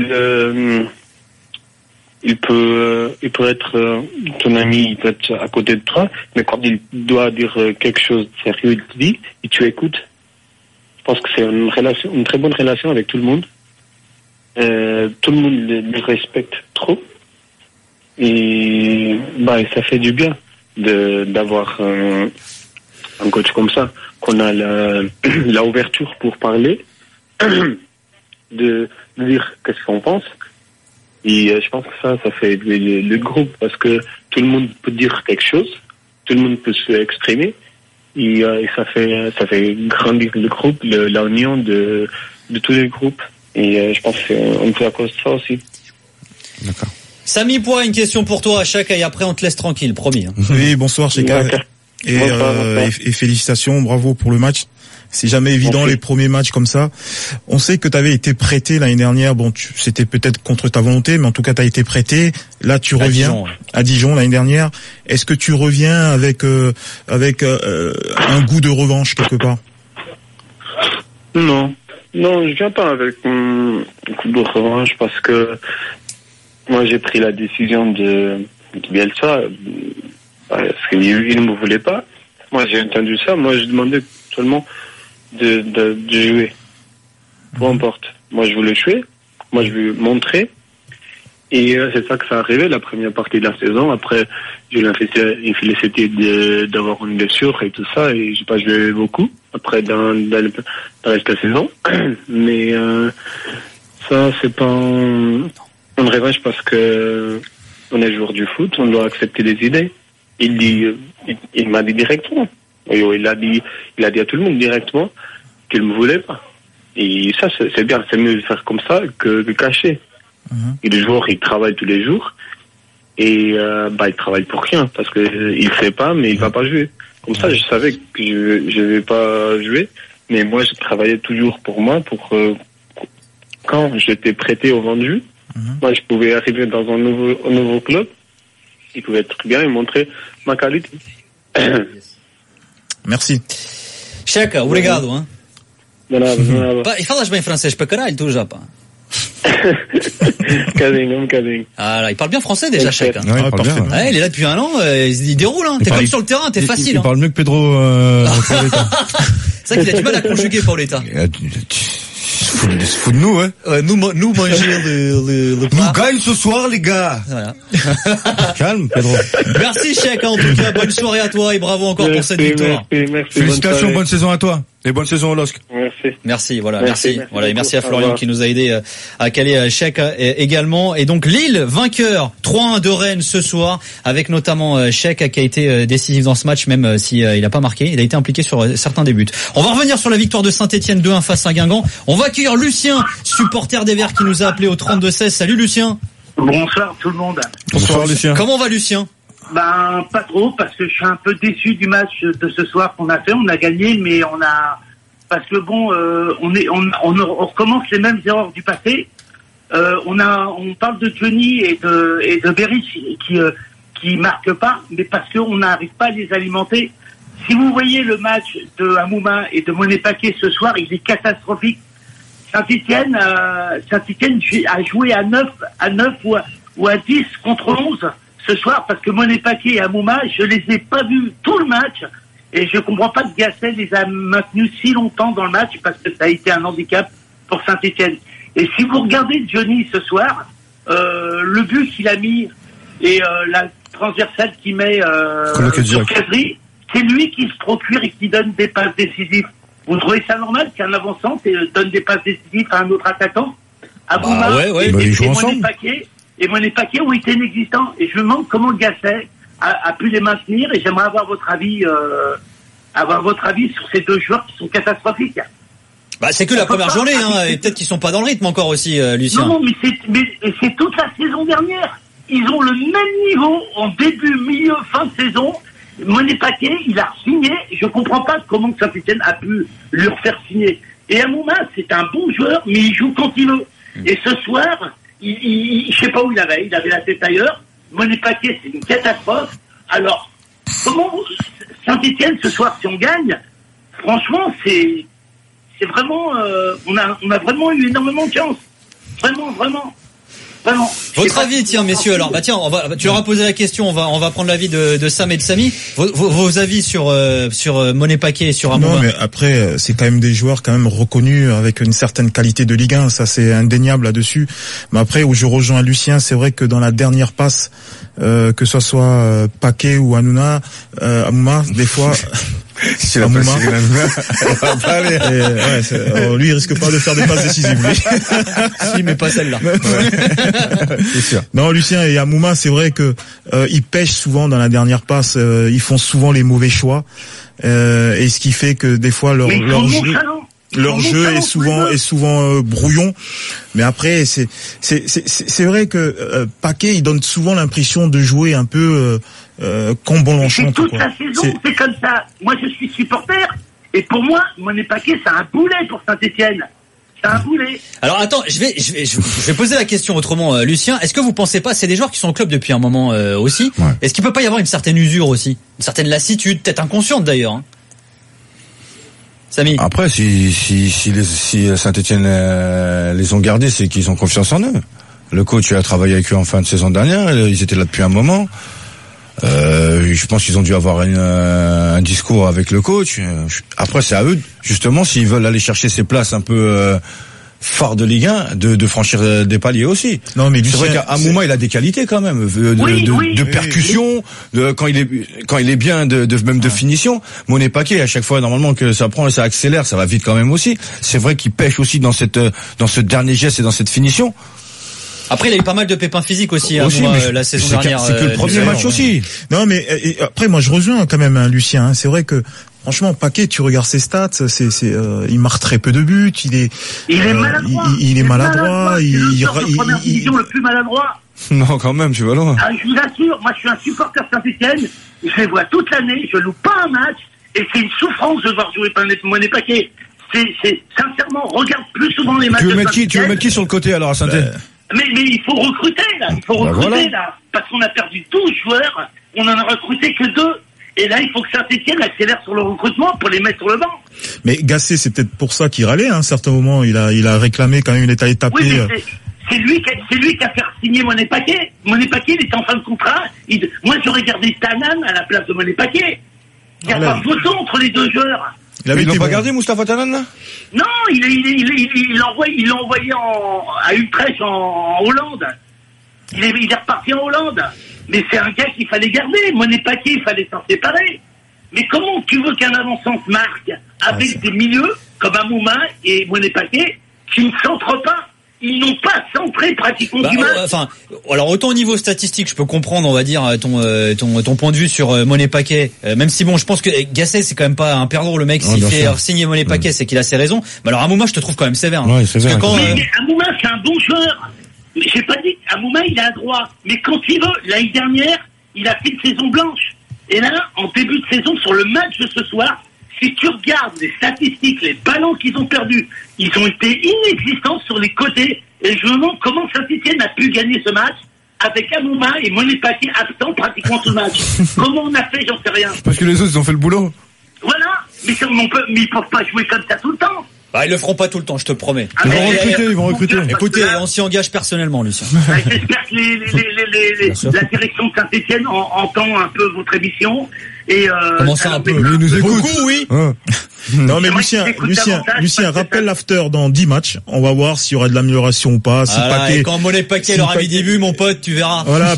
Il peut être ton ami, il peut être à côté de toi, mais quand il doit dire quelque chose de sérieux, il te dit, et tu écoutes. Je pense que c'est une très bonne relation avec tout le monde. Tout le monde le respecte trop, et ça fait du bien d'avoir un coach comme ça, qu'on a la ouverture pour parler, de dire qu'est-ce qu'on pense. Et je pense que ça fait le groupe, parce que tout le monde peut dire quelque chose, tout le monde peut s'exprimer, et ça fait grandir le groupe, l'union de tous les groupes. Et je pense qu'on peut à cause de ça aussi. D'accord. Samy Poix, une question pour toi, Cheka, et après on te laisse tranquille, promis. Oui, bonsoir Cheka. Et félicitations, bravo pour le match. C'est jamais évident les premiers matchs comme ça. On sait que tu avais été prêté l'année dernière. Bon, c'était peut-être contre ta volonté, mais en tout cas tu as été prêté. Là, tu reviens à Dijon l'année dernière. Est-ce que tu reviens avec un goût de revanche quelque part? Non, je viens pas avec un coup de revanche parce que moi j'ai pris la décision de Bielsa parce qu'il ne me voulait pas. Moi j'ai entendu ça, moi je demandais seulement de jouer. Peu importe. Moi je voulais jouer, moi je veux montrer. Et c'est ça que ça arrivait la première partie de la saison. Après, je l'ai félicité d'avoir une blessure et tout ça, et j'ai pas joué beaucoup. Après, dans le reste de la saison. Mais ça, c'est pas une revanche parce que on est joueur du foot, on doit accepter des idées. Il m'a dit directement. Il a dit à tout le monde directement qu'il me voulait pas. Et ça, c'est bien. C'est mieux de faire comme ça que de cacher. Et le joueur, il travaille tous les jours et il travaille pour rien parce que il fait pas, mais il va pas jouer. Comme ça, je savais que je vais pas jouer, mais moi, je travaillais toujours pour moi, pour quand j'étais prêté au vendu, moi, je pouvais arriver dans un nouveau club, il pouvait être bien et montrer ma qualité. Merci. Checa, obrigado, hein. E falas bem francês para caralho, tu já, pá. Cadinho. Ah là, il parle bien français déjà, Checa. Ouais, il parle bien. Ouais, il est là depuis un an, il déroule, hein. T'es comme sur le terrain, t'es facile. Il parle mieux que Pedro Paoletta. C'est vrai qu'il a du mal à conjuguer, Paoletta. Il se fout de nous, hein. Nous manger le plat. Nous gagne ce soir, les gars. Voilà. Calme, Pedro. Merci, Checa, en tout cas. Bonne soirée à toi et bravo encore pour cette victoire. Merci. Félicitations, bonne saison à toi. Et bonne saison au LOSC. Merci, voilà, merci. Voilà, et merci à Florian qui nous a aidé à caler Checa également. Et donc Lille, vainqueur 3-1 de Rennes ce soir, avec notamment Checa qui a été décisif dans ce match, même si il n'a pas marqué. Il a été impliqué sur certains des buts. On va revenir sur la victoire de Saint-Etienne 2-1 face à Guingamp. On va accueillir Lucien, supporter des Verts, qui nous a appelé au 32-16. Salut Lucien. Bonsoir tout le monde. Bonsoir Lucien. Comment va Lucien? Pas trop, parce que je suis un peu déçu du match de ce soir qu'on a fait. On a gagné, mais parce que on recommence les mêmes erreurs du passé. On parle de Johnny et de Berry qui marquent pas, mais parce qu'on n'arrive pas à les alimenter. Si vous voyez le match de Amouma et de Monet Paquet ce soir, il est catastrophique. Saint-Etienne a joué à 9 ou à 10 contre 11 ce soir, parce que Monet Paquet et Amouma, je les ai pas vus tout le match, et je comprends pas que Gasset les a maintenus si longtemps dans le match, parce que ça a été un handicap pour Saint-Etienne. Et si vous regardez Johnny ce soir, le but qu'il a mis et la transversale qu'il met sur Cazerie, c'est lui qui se procure et qui donne des passes décisives. Vous trouvez ça normal qu'un avançant donne des passes décisives à un autre attaquant? Amouma et Monet Paquet ont été inexistants. Et je me demande comment Gasset a pu les maintenir, et j'aimerais avoir votre avis sur ces deux joueurs qui sont catastrophiques. C'est que la première journée, hein, et peut-être qu'ils sont pas dans le rythme encore aussi, Lucien. Non, mais c'est toute la saison dernière. Ils ont le même niveau en début, milieu, fin de saison. Monet Paquet, il a signé. Je comprends pas comment Saint-Etienne a pu lui refaire signer. Et Amouma, c'est un bon joueur, mais il joue quand il veut. Et ce soir, je sais pas où il avait la tête ailleurs. Monet Paquet, c'est une catastrophe. Alors, comment Saint-Etienne ce soir, si on gagne, franchement, c'est vraiment, on a vraiment eu énormément de chance. Vraiment. Votre avis, tiens, messieurs. Alors, tu leur as posé la question. On va prendre l'avis de Sam et de Samy. Vos avis sur Monet Paquet et sur Amouma. Non, mais après, c'est quand même des joueurs quand même reconnus avec une certaine qualité de Ligue 1. Ça, c'est indéniable là-dessus. Mais après, où je rejoins Lucien, c'est vrai que dans la dernière passe, que ce soit Paquet ou Amouma, des fois. C'est la lui, il risque pas de faire des passes décisives, lui. Si, mais pas celle-là. C'est sûr. Non, Lucien et Amouma, c'est vrai que ils pêchent souvent dans la dernière passe. Ils font souvent les mauvais choix, et ce qui fait que des fois leur jeu est souvent brouillon. Mais après, c'est vrai que Paquet, il donne souvent l'impression de jouer un peu comme bon l'enchant. C'est toute la saison, c'est comme ça. Moi, je suis supporter, et pour moi, Monet Paquet, c'est un boulet pour Saint-Etienne. C'est un boulet. Alors attends, je vais poser la question autrement, Lucien. Est-ce que vous pensez pas, c'est des joueurs qui sont au club depuis un moment aussi. Ouais. Est-ce qu'il peut pas y avoir une certaine usure aussi, une certaine lassitude, peut-être inconsciente d'ailleurs, hein? Samy. Après, si Saint-Etienne les ont gardés, c'est qu'ils ont confiance en eux. Le coach a travaillé avec eux en fin de saison dernière, ils étaient là depuis un moment. Je pense qu'ils ont dû avoir un discours avec le coach. Après, c'est à eux, justement, s'ils veulent aller chercher ces places un peu phares de Ligue 1, de franchir des paliers aussi. Non, mais c'est vrai qu'Amouma, il a des qualités quand même, de percussion, quand il est bien, même de finition. Monet Paquet, à chaque fois, normalement, que ça prend et ça accélère, ça va vite quand même aussi. C'est vrai qu'il pêche aussi dans ce dernier geste et dans cette finition. Après, il a eu pas mal de pépins physiques aussi, la saison dernière. C'est que le premier match aussi. Non, mais après, moi, je rejoins quand même Lucien. Hein. C'est vrai que, franchement, Paquet, tu regardes ses stats, il marque très peu de buts. Il est maladroit. Il est maladroit. Le première division le plus maladroit. Non, quand même, tu vas loin. Ah, je vous assure, moi, je suis un supporter Saint-Etienne. Je les vois toute l'année. Je loupe pas un match. Et c'est une souffrance de voir jouer Monet Paquet. C'est sincèrement, regarde plus souvent les matchs. Tu veux mettre qui sur le côté alors à Saint-Etienne? Mais il faut recruter là, parce qu'on a perdu 12 joueurs, on en a recruté que 2. Et là, il faut que Saint-Etienne accélère sur le recrutement pour les mettre sur le banc. Mais Gasset, c'est peut-être pour ça qu'il râlait, à un certain moment. Il a réclamé quand même, il est allé taper. Oui, mais c'est lui qui a fait signer Monet Paquet. Monet Paquet, il était en fin de contrat. Moi, j'aurais gardé Tanan à la place de Monet Paquet. Il n'y a pas de photo entre les deux joueurs. Ils l'ont pas gardé, Moustapha Tanan, là? Non, il l'a envoyé à Utrecht en Hollande. Il est reparti en Hollande. Mais c'est un gars qu'il fallait garder. Monet Paquet, il fallait s'en séparer. Mais comment tu veux qu'un avançant se marque avec des milieux comme Amouma et Monet Paquet qui ne centrent pas? Ils n'ont pas centré pratiquement du match. Alors autant au niveau statistique, je peux comprendre, on va dire ton point de vue sur Monet Paquet. Même si bon, je pense que Gasset c'est quand même pas un perdreau, le mec. S'il fait signer Monet Paquet, c'est qu'il a ses raisons. Mais alors Amouma, je te trouve quand même sévère. Ouais, c'est vrai. Mais Amouma, c'est un bon joueur. J'ai pas dit Amouma, il a droit. Mais quand il veut, l'année dernière, il a fait une saison blanche. Et là, en début de saison, sur le match de ce soir, si tu regardes les statistiques, les ballons qu'ils ont perdus, ils ont été inexistants sur les côtés. Et je me demande comment Saint-Etienne a pu gagner ce match avec Amouma et Monet Paquet absents pratiquement tout le match. Comment on a fait, j'en sais rien. Parce que les autres, ils ont fait le boulot. Voilà. Mais ils peuvent pas jouer comme ça tout le temps. Bah, ils le feront pas tout le temps, je te promets. Ils vont recruter. Écoutez, on s'y engage personnellement, Lucien. J'espère que la direction de Saint-Etienne entend un peu votre émission. Comment ça un peu? Il nous écoute. Beaucoup, oui. Non, mais Lucien, rappelle l'after dans 10 matchs. On va voir s'il y aura de l'amélioration ou pas. Et quand Monet Paquet leur a mis des buts, mon pote, tu verras. Voilà,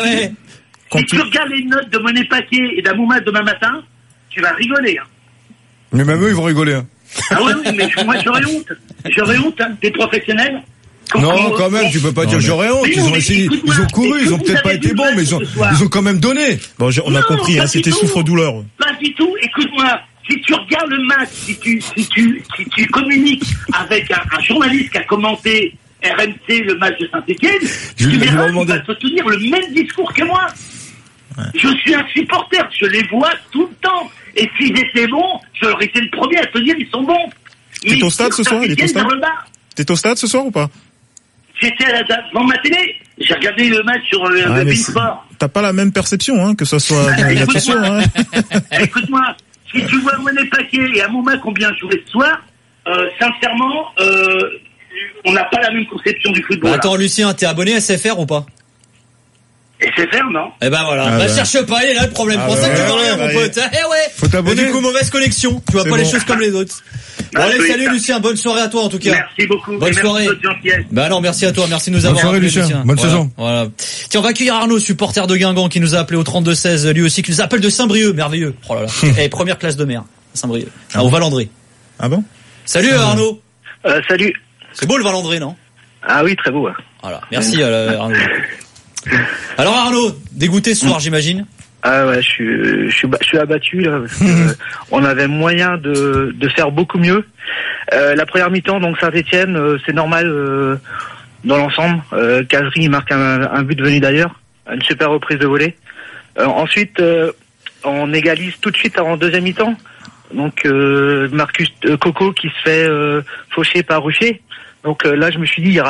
Si tu regardes les notes de Monet Paquet et d'Amouma demain matin, tu vas rigoler. Mais même eux, ils vont rigoler. Ah oui, mais moi j'aurais honte. J'aurais honte des professionnels. Non, quand même, tu peux pas dire j'aurais honte. Ils ont essayé, ils ont couru, ils ont peut-être pas été bons, mais ils ont quand même donné. Bon, on a compris, c'était souffre-douleur. Pas du tout. Écoute-moi, si tu regardes le match, si tu communiques avec un journaliste qui a commenté RMC le match de Saint-Etienne, tu verras qu'il va te tenir le même discours que moi. Ouais. Je suis un supporter, je les vois tout le temps. Et s'ils étaient bons, j'aurais été le premier à te dire ils sont bons. T'es au stade ce soir? T'es au stade ce soir ou pas? J'étais devant ma télé. J'ai regardé le match sur le Beansport. T'as pas la même perception, que ce soit attention, Écoute-moi, si tu vois Monet Paquet et Amouma qui ont bien joué ce soir, sincèrement, on n'a pas la même conception du football. Attends, Lucien, t'es abonné à SFR ou pas? SFR, non? Eh ben voilà, cherche pas, il est là le problème. Pour ça que tu veux rien, mon pote. Faut t'abonner. Et du coup, mauvaise connexion. Tu vois pas les choses comme les autres. Bon, allez, salut Lucien, bonne soirée à toi en tout cas. Merci beaucoup. Bonne soirée. Non, merci à toi, merci de nous avoir appelé, Lucien. Bonne saison. Voilà. Tiens, on va accueillir Arnaud, supporter de Guingamp, qui nous a appelé au 32-16, lui aussi, qui nous appelle de Saint-Brieuc, merveilleux. Oh là là. Première classe de mer, Saint-Brieuc. Au Valandré. Ah bon? Salut Arnaud. Salut. C'est beau le Valandré, non? Ah oui, très beau. Voilà. Merci Arnaud. Alors Arnaud, dégoûté ce soir, j'imagine? Ah ouais, je suis abattu là. Parce que on avait moyen de faire beaucoup mieux. La première mi-temps, donc Saint-Etienne, c'est normal dans l'ensemble. Cazerie marque un but venu d'ailleurs, une super reprise de volée. Ensuite, on égalise tout de suite en deuxième mi-temps. Donc Marcus Coco qui se fait faucher par Rucher. Donc là, je me suis dit, il y aura,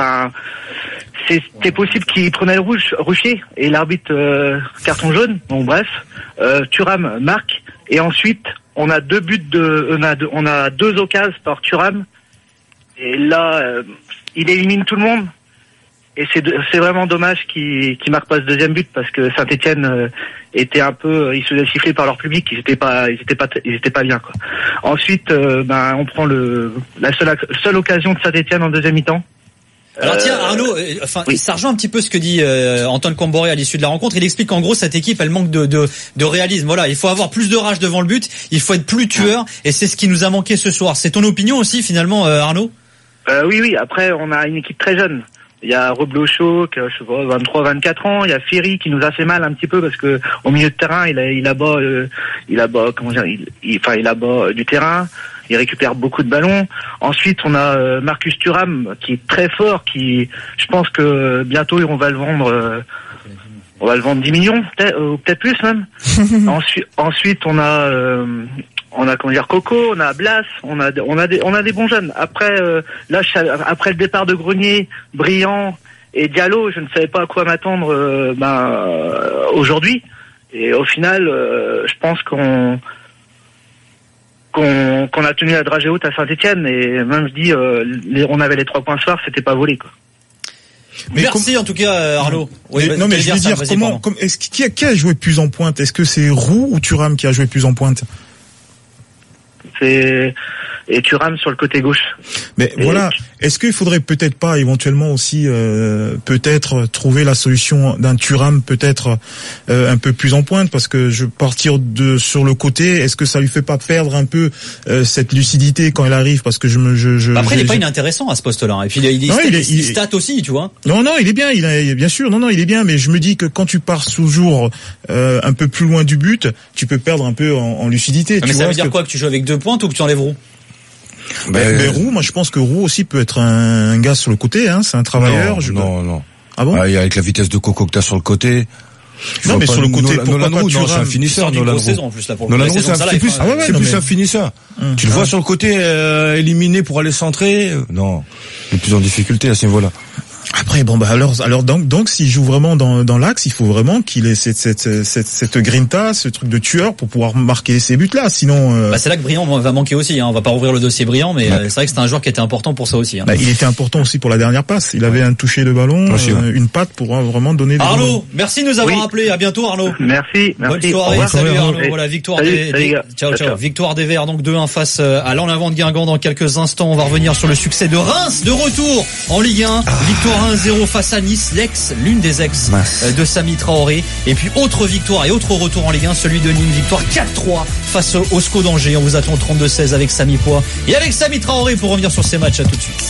c'était possible qu'il prenait le rouge, Rucher, et l'arbitre carton jaune. Donc bref, Thuram marque, et ensuite on a deux occasions par Thuram. Et là, il élimine tout le monde. Et c'est vraiment dommage qu'il marque pas ce deuxième but parce que Saint-Étienne était un peu, ils se faisaient siffler par leur public, ils étaient pas bien quoi. Ensuite, on prend la seule occasion de Saint-Étienne en deuxième mi-temps. Alors tiens Arnaud, oui. Ça rejoint un petit peu ce que dit Antoine Camboré à l'issue de la rencontre. Il explique qu'en gros cette équipe elle manque de réalisme. Voilà, il faut avoir plus de rage devant le but, il faut être plus tueur et c'est ce qui nous a manqué ce soir. C'est ton opinion aussi finalement Arnaud? Oui. Après on a une équipe très jeune. Il y a Reblochot qui a 23-24 ans, il y a Ferry qui nous a fait mal un petit peu parce que au milieu de terrain il abat du terrain, il récupère beaucoup de ballons. Ensuite on a Marcus Thuram qui est très fort, je pense que bientôt on va le vendre 10 millions ou peut-être plus même. Ensuite on a Coco, on a Blas, on a des bons jeunes. Après après le départ de Grenier, Briand et Diallo, je ne savais pas à quoi m'attendre aujourd'hui. Et au final, je pense qu'on a tenu la dragée haute à Saint-Étienne et même je dis on avait les 3 points ce soir, c'était pas volé quoi. Mais merci en tout cas Arnaud. Oui, non mais je veux dire qui a joué plus en pointe? Est-ce que c'est Roux ou Thuram qui a joué plus en pointe? Et Thuram sur le côté gauche. Mais voilà, est-ce qu'il faudrait peut-être pas éventuellement aussi peut-être trouver la solution d'un Thuram peut-être un peu plus en pointe parce que partir sur le côté, est-ce que ça lui fait pas perdre un peu cette lucidité quand il arrive parce que après il est pas inintéressant à ce poste-là et puis il stat aussi, tu vois. Non, il est bien, bien sûr. Non, il est bien mais je me dis que quand tu pars toujours un peu plus loin du but, tu peux perdre un peu en lucidité, mais ça veut dire quoi que tu joues avec 2 pointes ou que tu enlèves Roux? Mais Roux, moi je pense que Roux aussi peut être un gars sur le côté, hein, c'est un travailleur. Non. Ah bon? Avec la vitesse de Coco que t'as sur le côté. Non mais sur le côté, Nolan Roux, c'est un finisseur. Nolan Roux, c'est plus un finisseur. Tu le vois sur le côté éliminé pour aller centrer. Non, il est plus en difficulté à ce niveau-là. Après alors donc s'il joue vraiment dans l'axe, il faut vraiment qu'il ait cette grinta, ce truc de tueur pour pouvoir marquer ces buts là, sinon c'est là que Briand va manquer aussi hein. On va pas rouvrir le dossier Briand mais c'est vrai que c'était un joueur qui était important pour ça aussi hein. Il était important aussi pour la dernière passe, il avait un toucher de ballon, une patte pour vraiment donner Arnaud, merci de nous avoir appelé, à bientôt Arnaud. Merci. Bonne soirée, salut Arnaud. Voilà, victoire ciao. Victoire des Verts donc 2-1 face à l'En-Avant de Guingamp dans quelques instants. On va revenir sur le succès de Reims de retour en Ligue 1, victoire 1-0 face à Nice, l'une des ex de Samy Traoré. Et puis autre victoire et autre retour en Ligue 1, celui de Nîmes, victoire 4-3 face au SCO d'Angers. On vous attend au 32-16 avec Samy Poix et avec Samy Traoré pour revenir sur ces matchs. À tout de suite.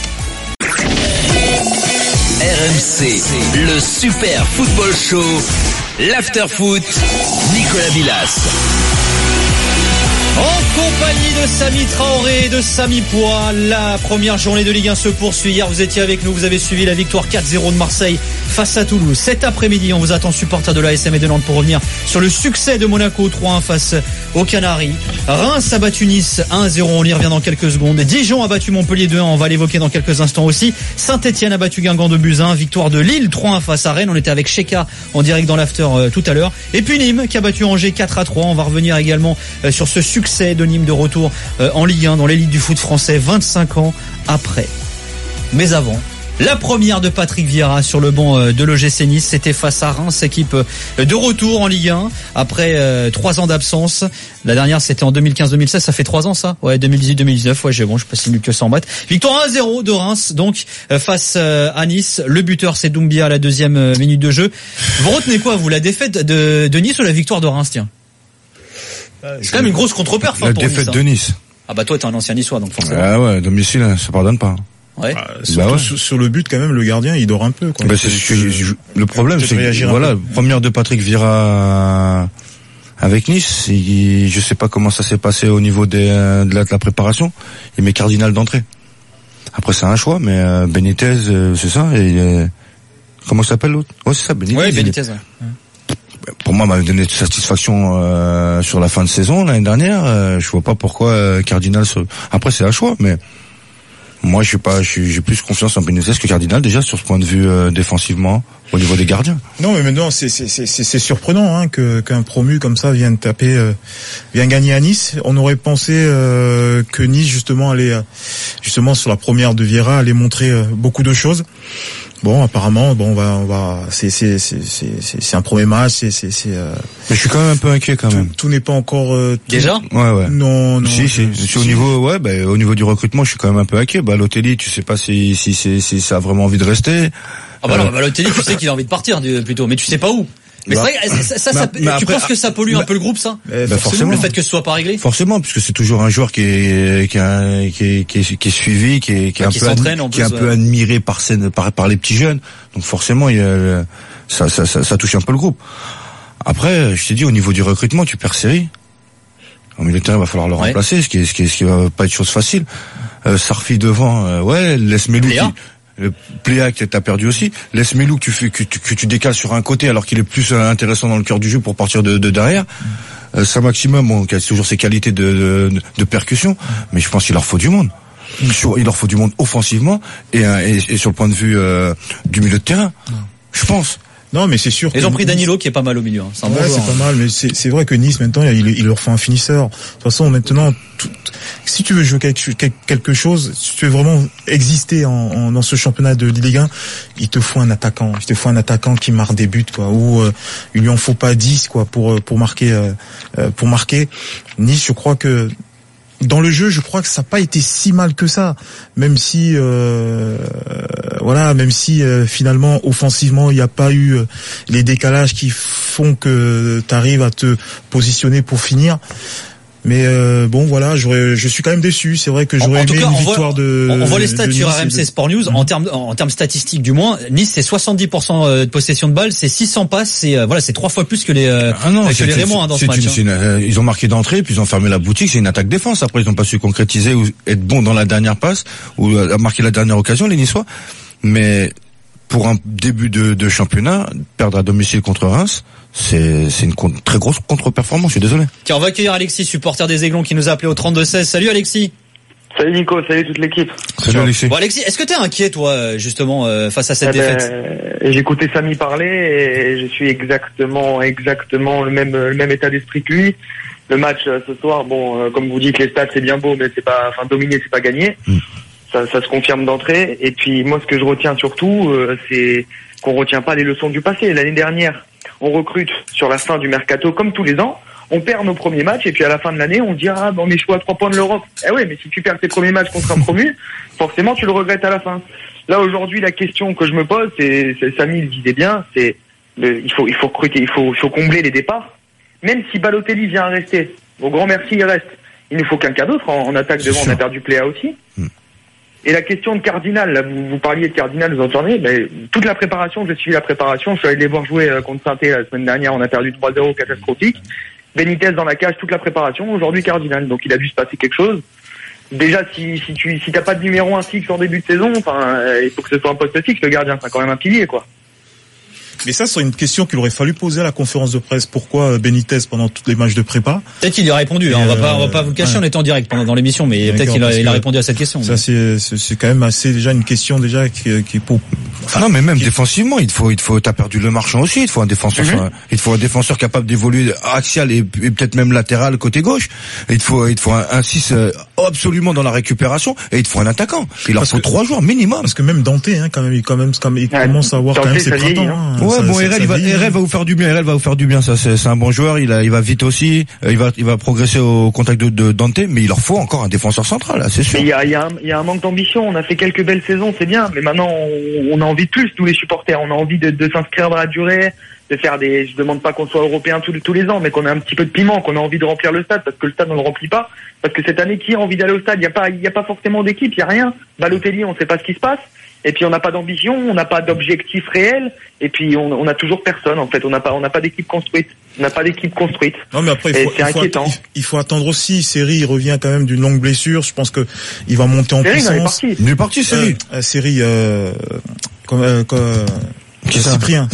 RMC, le Super Football Show, l'Afterfoot, Nicolas Villas. En compagnie de Samy Traoré et de Samy Poix, la première journée de Ligue 1 se poursuit. Hier, vous étiez avec nous, vous avez suivi la victoire 4-0 de Marseille face à Toulouse. Cet après-midi, on vous attend supporters de l'ASM et de Nantes pour revenir sur le succès de Monaco 3-1 face aux Canaries. Reims a battu Nice 1-0, on y revient dans quelques secondes. Dijon a battu Montpellier 2-1, on va l'évoquer dans quelques instants aussi. Saint-Etienne a battu Guingamp 2-1, victoire de Lille 3-1 face à Rennes. On était avec Sheka en direct dans l'after tout à l'heure. Et puis Nîmes qui a battu Angers 4-3. On va revenir également sur ce succès de Nîmes de retour en Ligue 1 dans l'élite du foot français 25 ans après. Mais avant, la première de Patrick Vieira sur le banc de l'OGC Nice, c'était face à Reims, équipe de retour en Ligue 1 après 3 ans d'absence. La dernière c'était en 2015-2016, ça fait 3 ans ça. Ouais, 2018-2019, ouais, je suis pas si nul que ça en maths. Victoire 1-0 de Reims donc face à Nice. Le buteur c'est Doumbia à la 2e minute de jeu. Vous retenez quoi vous, la défaite de Nice ou la victoire de Reims, tiens? C'est quand même une grosse contre-perf pour Nice. La défaite de Nice. Ah bah toi t'es un ancien niçois donc forcément. Ah ouais, domicile, ça pardonne pas. Ouais. Surtout sur le but quand même, le gardien il dort un peu quoi. Le problème c'est que voilà, première de Patrick Vieira avec Nice, je sais pas comment ça s'est passé au niveau de la préparation. Il met Cardinal d'entrée. Après c'est un choix, mais Benitez c'est ça et comment s'appelle l'autre? Ouais, c'est ça, Benitez. Ouais, Benitez. Ouais. Pour moi, m'avait donné de satisfaction sur la fin de saison l'année dernière. Je vois pas pourquoi Cardinal. Après, c'est un choix, mais Moi, j'ai plus confiance en Benitez que Cardinal déjà sur ce point de vue défensivement au niveau des gardiens. Non, mais maintenant c'est surprenant qu'un promu comme ça vienne gagner à Nice. On aurait pensé que Nice justement allait sur la première de Vieira allait montrer beaucoup de choses. Bon, apparemment, on va, c'est un premier match, Mais je suis quand même un peu inquiet quand même. Tout n'est pas encore déjà. Ouais. Non. Si. Au niveau du recrutement, je suis quand même un peu inquiet. Balotelli, tu sais pas si ça a vraiment envie de rester. Ah bah non, Balotelli, tu sais qu'il a envie de partir plutôt, mais tu sais pas où. Mais c'est vrai, tu penses que ça pollue un peu le groupe, ça? Forcément. Le fait que ce soit pas réglé? Forcément, puisque c'est toujours un joueur qui est suivi, qui est un peu admiré par les petits jeunes. Donc forcément, ça touche un peu le groupe. Après, je t'ai dit, au niveau du recrutement, tu perds Seri. Au milieu de terrain, il va falloir le remplacer, ce qui va pas être chose facile. Sarfi devant, laisse Melou. Le Pléa que t'as perdu aussi. Laisse Melou que tu décales sur un côté alors qu'il est plus intéressant dans le cœur du jeu pour partir de derrière. Saint-Maximin, qui a toujours ses qualités de percussion, mais je pense qu'il leur faut du monde. Il leur faut du monde offensivement et sur le point de vue du milieu de terrain. Je pense. Non, mais c'est sûr. Ils ont pris Danilo qui est pas mal au milieu. C'est un bon joueur. C'est pas mal, mais c'est vrai que Nice maintenant il leur faut un finisseur. De toute façon, maintenant, si tu veux jouer quelque chose, si tu veux vraiment exister dans ce championnat de Ligue 1, il te faut un attaquant. Il te faut un attaquant qui marque des buts, quoi. Ou il lui en faut pas 10, quoi, pour marquer. Nice, je crois que dans le jeu, je crois que ça n'a pas été si mal que ça, même si finalement offensivement il n'y a pas eu les décalages qui font que tu arrives à te positionner pour finir. Mais je suis quand même déçu. C'est vrai que j'aurais aimé une victoire de. On voit les stats sur RMC Sport News en termes statistiques du moins. Nice c'est 70% de possession de balles, c'est 600 passes, c'est 3 fois plus que les Rémois dans ce match. Ils ont marqué d'entrée, puis ils ont fermé la boutique. C'est une attaque défense. Après ils n'ont pas su concrétiser ou être bons dans la dernière passe ou marquer la dernière occasion les Niçois. Mais pour un début de championnat, perdre à domicile contre Reims, c'est une très grosse contre-performance, je suis désolé. Tiens, on va accueillir Alexis, supporter des Aiglons, qui nous a appelé au 32-16. Salut Alexis. Salut Nico, salut toute l'équipe. Salut Alexis. Bon Alexis, est-ce que t'es inquiet toi, justement, face à cette défaite? J'ai écouté Samy parler et je suis exactement le même état d'esprit que lui. Le match ce soir, comme vous dites, les stats c'est bien beau, mais dominer c'est pas gagner. Ça se confirme d'entrée. Et puis moi ce que je retiens surtout, c'est qu'on retient pas les leçons du passé. L'année dernière, on recrute sur la fin du mercato comme tous les ans, on perd nos premiers matchs et puis à la fin de l'année on dit on échoue à 3 points de l'Europe. Mais si tu perds tes premiers matchs contre un promu, forcément tu le regrettes à la fin. Là aujourd'hui la question que je me pose, c'est Samy le disait bien, c'est il faut recruter, il faut combler les départs. Même si Balotelli vient à rester, au grand merci il reste. Il ne faut qu'un cas d'autre en attaque devant, on a perdu Pléa aussi. Et la question de Cardinal, là, vous parliez de Cardinal, vous entendez, toute la préparation, j'ai suivi la préparation, je suis allé les voir jouer contre Saint-Étienne la semaine dernière, on a perdu 3-0 catastrophique. Benitez dans la cage, toute la préparation, aujourd'hui Cardinal, donc il a dû se passer quelque chose. Déjà, si t'as pas de numéro 1 fixe en début de saison, il faut que ce soit un poste fixe, le gardien, c'est quand même un pilier, quoi. Mais ça, c'est une question qu'il aurait fallu poser à la conférence de presse. Pourquoi Benitez pendant tous les matchs de prépa? Peut-être qu'il y a répondu. On va pas vous le cacher, on était en direct dans l'émission, mais peut-être qu'il a répondu à cette question. Ça, c'est quand même assez déjà une question déjà qui pour. Non, mais même défensivement, t'as perdu le Marchand aussi. Il faut un défenseur capable d'évoluer axial et peut-être même latéral côté gauche. Il faut un 6 absolument dans la récupération et il faut un attaquant. Il leur faut 3 joueurs minimum. Parce que même Dante, il commence à avoir quand même ses printemps. RL va vous faire du bien. RL va vous faire du bien. Ça, c'est un bon joueur. Il va vite aussi. Il va progresser au contact de Dante, mais il leur faut encore un défenseur central, là, c'est sûr. Il y a un manque d'ambition. On a fait quelques belles saisons, c'est bien, mais maintenant on a envie de plus, tous les supporters. On a envie de s'inscrire dans la durée, de faire je demande pas qu'on soit européen tous les ans, mais qu'on ait un petit peu de piment, qu'on a envie de remplir le stade, parce que le stade on le remplit pas. Parce que cette année, qui a envie d'aller au stade? Il y a pas forcément d'équipe, il y a rien. Balotelli, on sait pas ce qui se passe. Et puis on n'a pas d'ambition, on n'a pas d'objectif réel, et puis on a toujours personne en fait. On n'a pas d'équipe construite. Non, mais après c'est inquiétant. Il faut attendre aussi. Seri revient quand même d'une longue blessure. Je pense que il va monter en puissance. Il est parti Seri. Seri Cyprien.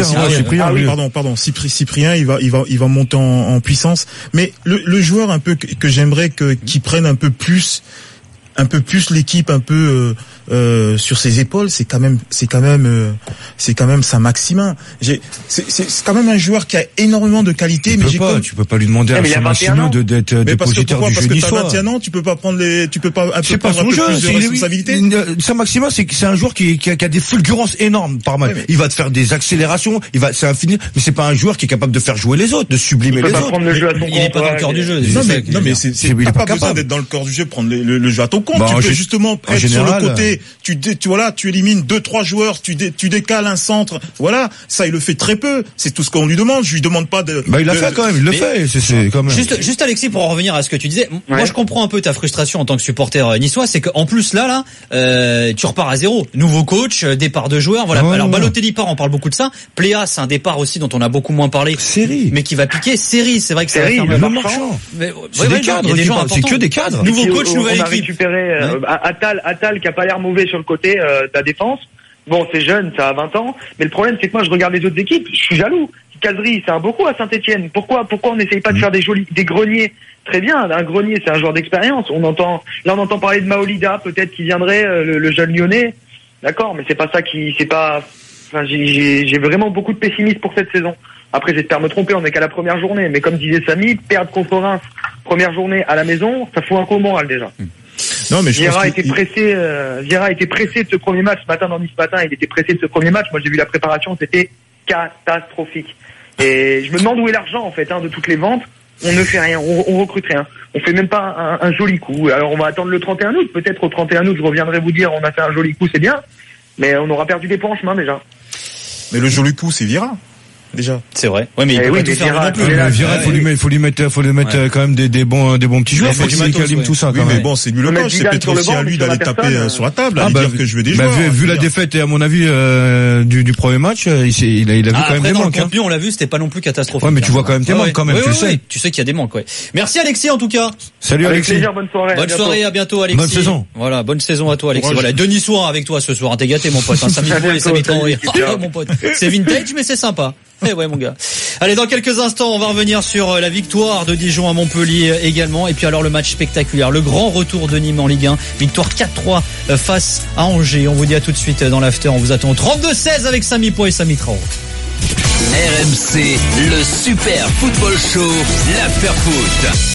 Cyprien, il va monter en puissance. Mais le joueur un peu que j'aimerais qu'il prenne un peu plus plus l'équipe un peu sur ses épaules, c'est quand même Saint-Maximin. C'est quand même un joueur qui a énormément de qualité, tu peux pas lui demander à Saint-Maximin d'être dépositaire du jeu niçois. Parce que 21 ans, tu peux pas prendre prendre un peu plus de responsabilité. Saint-Maximin, c'est un joueur qui a des fulgurances énormes par match. Il va te faire des accélérations, c'est infini, mais c'est pas un joueur qui est capable de faire jouer les autres, de sublimer les autres. Il est pas dans le cœur du jeu. Non mais t'as pas besoin d'être dans le cœur du jeu, prendre le jeu à ton compte. Tu peux justement être sur le côté, tu élimines 2-3 joueurs, tu décales un centre. Voilà, ça il le fait très peu. C'est tout ce qu'on lui demande. Je lui demande pas de. Il l'a fait quand même. Il le fait. C'est quand même. Juste Alexis, pour en revenir à ce que tu disais. Moi, je comprends un peu ta frustration en tant que supporter niçois. C'est qu'en plus là, tu repars à zéro. Nouveau coach, départ de joueurs. Voilà. Alors Balotelli part, on parle beaucoup de ça. Pléa, c'est un départ aussi dont on a beaucoup moins parlé. Série. Mais qui va piquer. Série, c'est vrai que ça va faire le marchand. C'est des cadres. C'est que des cadres. Nouveau coach, nouvelle équipe. On a récupéré Attal qui a pas l'air mauvais sur le côté de la défense. Bon, c'est jeune, ça a 20 ans, mais le problème c'est que moi je regarde les autres équipes, je suis jaloux. Casery, c'est un beau coup à Saint-Etienne. Pourquoi on n'essaye pas de faire des greniers? Très bien, un grenier c'est un joueur d'expérience. On entend parler de Maolida, peut-être qui viendrait, le jeune lyonnais. D'accord, mais c'est pas ça j'ai vraiment beaucoup de pessimisme pour cette saison. Après, j'espère me tromper, on n'est qu'à la première journée, mais comme disait Samy, perdre contre Reims, première journée à la maison, ça fout un coup au moral déjà. Non, mais Vieira a été pressé de ce premier match. Ce matin, dans Nice Matin, il était pressé de ce premier match. Moi, j'ai vu la préparation, c'était catastrophique. Et je me demande où est l'argent, en fait, de toutes les ventes. On ne fait rien, on recrute rien. On fait même pas un joli coup. Alors, on va attendre le 31 août. Peut-être au 31 août, je reviendrai vous dire, on a fait un joli coup, c'est bien. Mais on aura perdu des points en chemin, déjà. Mais le joli coup, c'est Vieira. Déjà. C'est vrai. Ouais, mais il peut pas tout faire non plus. Vieira, faut lui mettre quand même des bons petits joueurs. Faut qu'il calme tout ça, quand même. Mais bon, c'est lui le coach. C'est peut-être aussi à lui d'aller taper sur la table, à dire que je veux des joueurs. Vu la défaite et à mon avis, du premier match, il a vu quand même des manques. Dans le contenu, on l'a vu, c'était pas non plus catastrophique. Ouais, mais tu vois quand même tes manques, quand même, tu le sais. Tu sais qu'il y a des manques, ouais. Merci Alexis, en tout cas. Salut Alexis. Avec plaisir, bonne soirée. Bonne soirée, à bientôt Alexis. Bonne saison. Voilà, bonne saison à toi Alexis. Voilà, Denis Soir avec toi ce soir. T'es gâté, mon pote. Samy Fouet et Samy Traoré. Mon pote. C'est vintage, mais c'est sympa. Eh ouais, mon gars. Allez, dans quelques instants, on va revenir sur la victoire de Dijon à Montpellier également. Et puis alors, le match spectaculaire, le grand retour de Nîmes en Ligue 1. Victoire 4-3 face à Angers. On vous dit à tout de suite dans l'after. On vous attend au 32-16 avec Samy Poix et Samy Traoré. RMC, le super football show, l'after foot.